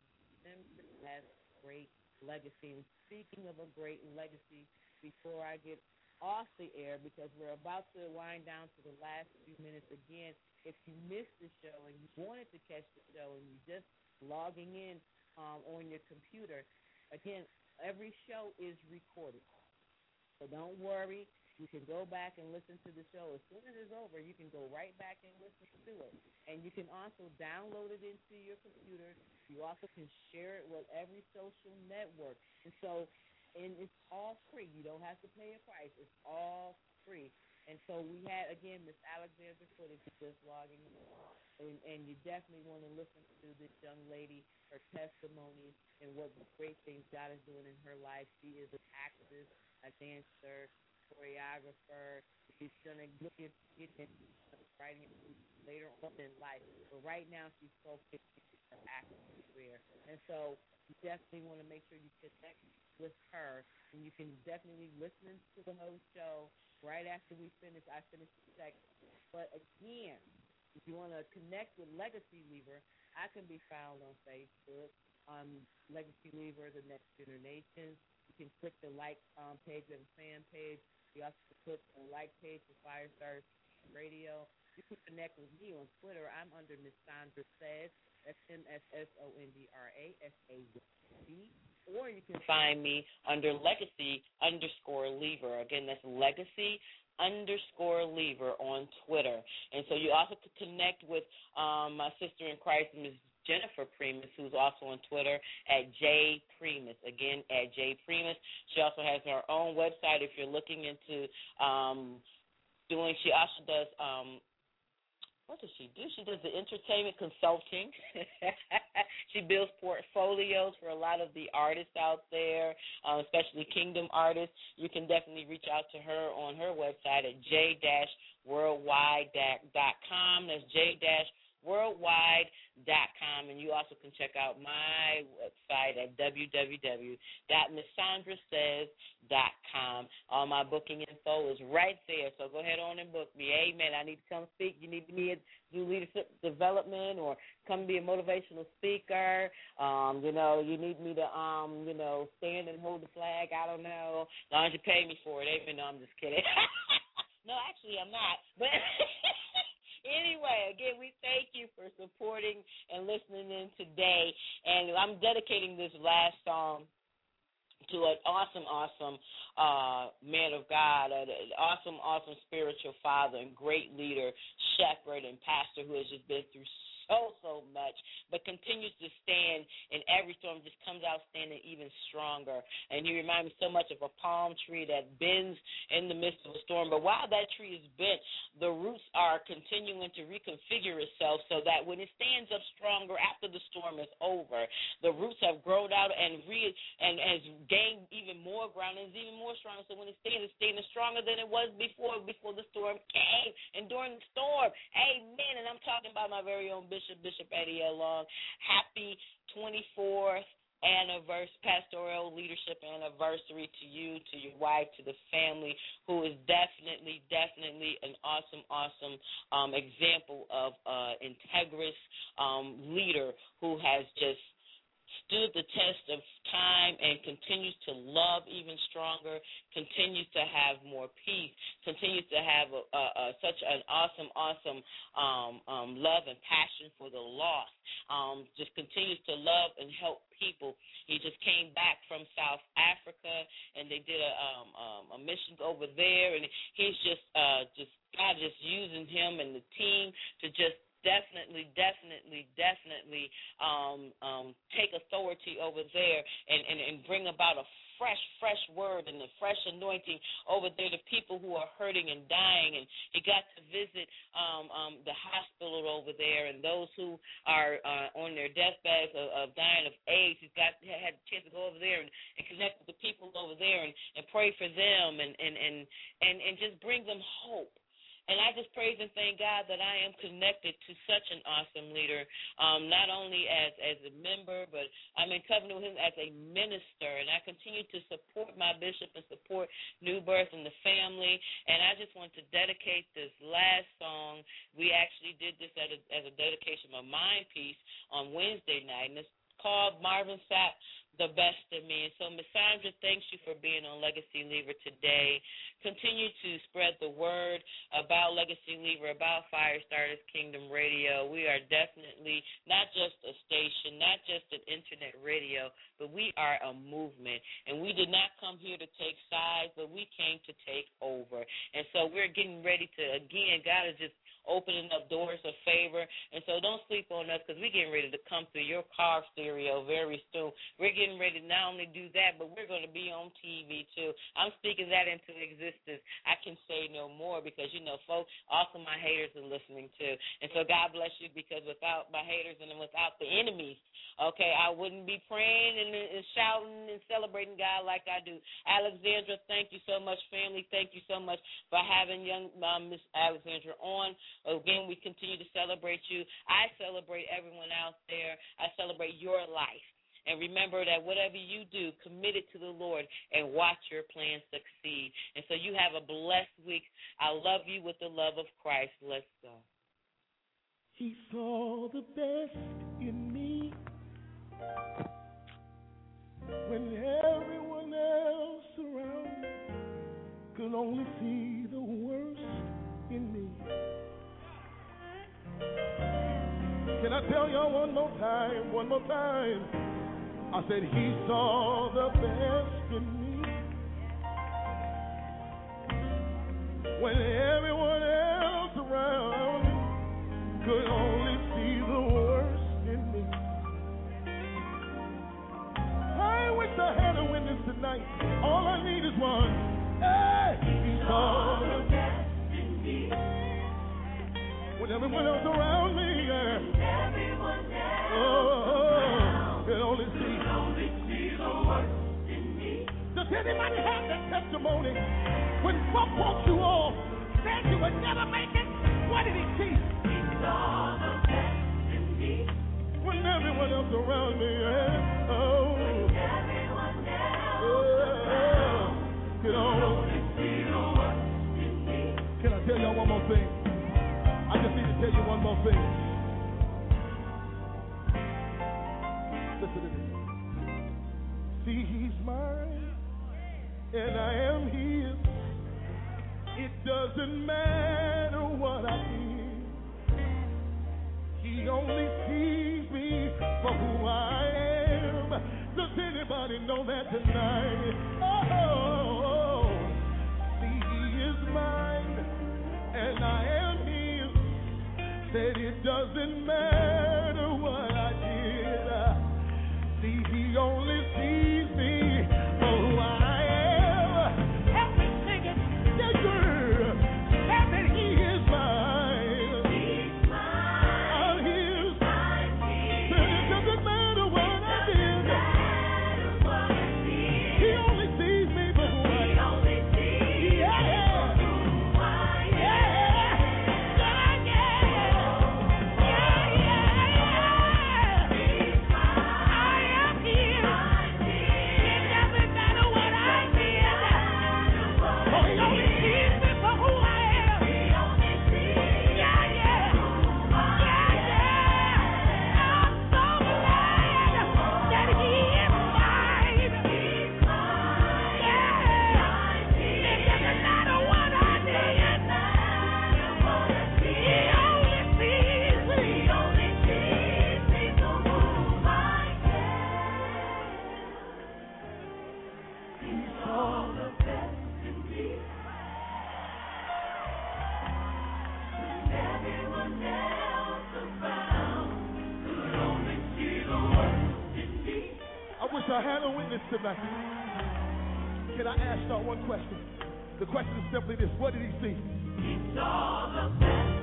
has great legacy. And speaking of a great legacy, before I get off the air, because we're about to wind down to the last few minutes again, if you missed the show and you wanted to catch the show and you're just logging in on your computer, again, every show is recorded. So don't worry. You can go back and listen to the show. As soon as it's over, you can go right back and listen to it. And you can also download it into your computer. You also can share it with every social network. And it's all free. You don't have to pay a price. It's all free. And so we had, again, Miss Alexandra Footage just logging in. And you definitely want to listen to this young lady, her testimony, and what great things God is doing in her life. She is an actress, a dancer, choreographer. She's going to get into writing later on in life. But right now she's focused on her acting career. And so you definitely want to make sure you connect with her. And you can definitely listen to the whole show right after we finish. I finish the segment. But again, if you want to connect with Legacy Lever, I can be found on Facebook, Legacy Lever, The Next Generation. You can click the like page of the fan page. You also can click the like page for Firestar Radio. You can connect with me on Twitter. I'm under Miss Sandra Says. That's MSSONDRASAZ. Or you can find me under Legacy_Lever. Again, that's Legacy_Lever on Twitter. And so you also could connect with my sister in Christ, Ms. Jennifer Primus, who's also on Twitter at JPrimus. Again, at JPrimus. She also has her own website if you're looking into she also does what does she do? She does the entertainment consulting. She builds portfolios for a lot of the artists out there, especially Kingdom artists. You can definitely reach out to her on her website at j-worldwide.com. That's j-worldwide.com. And you also can check out my website at www.MissSandraSays.com. All my booking info is right there, so go ahead on and book me. Amen. I need to come speak. You need me to do leadership development or come be a motivational speaker. You need me to, stand and hold the flag. I don't know. As long as you pay me for it. Amen. No, I'm just kidding. No, actually, I'm not. But anyway, again, we thank you for supporting and listening in today. And I'm dedicating this last song to an awesome man of God, an awesome spiritual father and great leader, shepherd and pastor who has just been through so much, but continues to stand in every storm, just comes out standing even stronger. And he reminds me so much of a palm tree that bends in the midst of a storm. But while that tree is bent, the roots are continuing to reconfigure itself so that when it stands up stronger after the storm is over, the roots have grown out and has gained even more ground and is even more stronger. So when it's standing stronger than it was before the storm came and during the storm. Amen. And I'm talking about my very own Bishop Eddie L. Long. Happy 24th pastoral leadership anniversary to you, to your wife, to the family, who is definitely an awesome example of integrous leader who has just stood the test of time and continues to love even stronger, continues to have more peace, continues to have such an awesome love and passion for the lost, just continues to love and help people. He just came back from South Africa, and they did a mission over there, and he's just God just using him and the team to just definitely take authority over there and bring about a fresh word and a fresh anointing over there to people who are hurting and dying. And he got to visit the hospital over there and those who are on their deathbeds of dying of AIDS. He's had a chance to go over there and connect with the people over there and pray for them and just bring them hope. And I just praise and thank God that I am connected to such an awesome leader, not only as a member, but I'm in covenant with him as a minister. And I continue to support my bishop and support New Birth and the family. And I just want to dedicate this last song. We actually did this as a dedication of Mind Peace on Wednesday night, and it's called Marvin Sapp, The Best of Me. And so, Ms. Sandra, thanks you for being on Legacy Lever today. Continue to spread the word about Legacy Lever, about Firestarters Kingdom Radio. We are definitely not just a station, not just an internet radio, but we are a movement. And we did not come here to take sides, but we came to take over. And so we're getting ready to, again, God is just opening up doors of favor. And so don't sleep on us because we're getting ready to come through your car stereo very soon. We're getting ready to not only do that, but we're going to be on TV too. I'm speaking that into existence. I can say no more because, folks, also my haters are listening too. And so God bless you because without my haters and without the enemies, okay, I wouldn't be praying and shouting and celebrating God like I do. Alexandra, thank you so much, family. Thank you so much for having young Miss Alexandra on. Again, we continue to celebrate you. I celebrate everyone out there. I celebrate your life. And remember that whatever you do, commit it to the Lord and watch your plan succeed. And so you have a blessed week. I love you with the love of Christ. Let's go. He saw the best in me when everyone else around me could only see the worst in me. Can I tell y'all one more time? I said he saw the best in me when everyone else around me could only see the worst in me. I wish I had a witness tonight. All I need is one. Hey, he saw the best in me when everyone else testimony. When folk walked you off, said you would never make it, what did he see? He saw the best in me. When everyone else around me, when everyone else can only see the worst in me. Can I tell y'all one more thing? I just need to tell you one more thing. Listen to this. See, he's mine, and I am his. It doesn't matter what I did. He only sees me for who I am. Does anybody know that tonight? Oh, see, he is mine, and I am his. Said it doesn't matter what I did. See, he only sees me for who I am. Help me sing it. Yeah, girl. Tell me he is mine. He's mine. I'm his. I'm his. Said it doesn't matter what I did. He only sees me for who I am. He only sees me for who I am. I had a witness tonight. Can I ask y'all one question? The question is simply this: what did he see? He saw the best.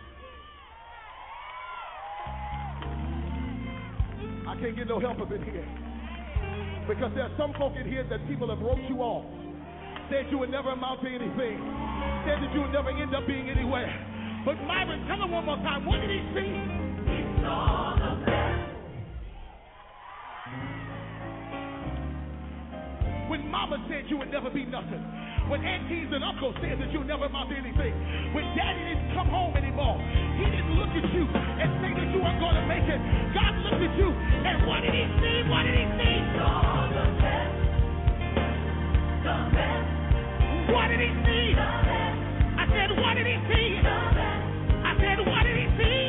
I can't get no help up in here, because there are some folk in here that people have wrote you off, said you would never amount to anything, said that you would never end up being anywhere. But Myron, tell him one more time, what did he see? He saw the best. When mama said you would never be nothing, when aunties and uncles said that you would never amount to anything, when daddy didn't come home anymore, he didn't look at you and say that you weren't going to make it. God looked at you, and what did he see? What did he see? Saw the best. The best. What did he see? The best. I said, what did he see? The best. I said, what did he see?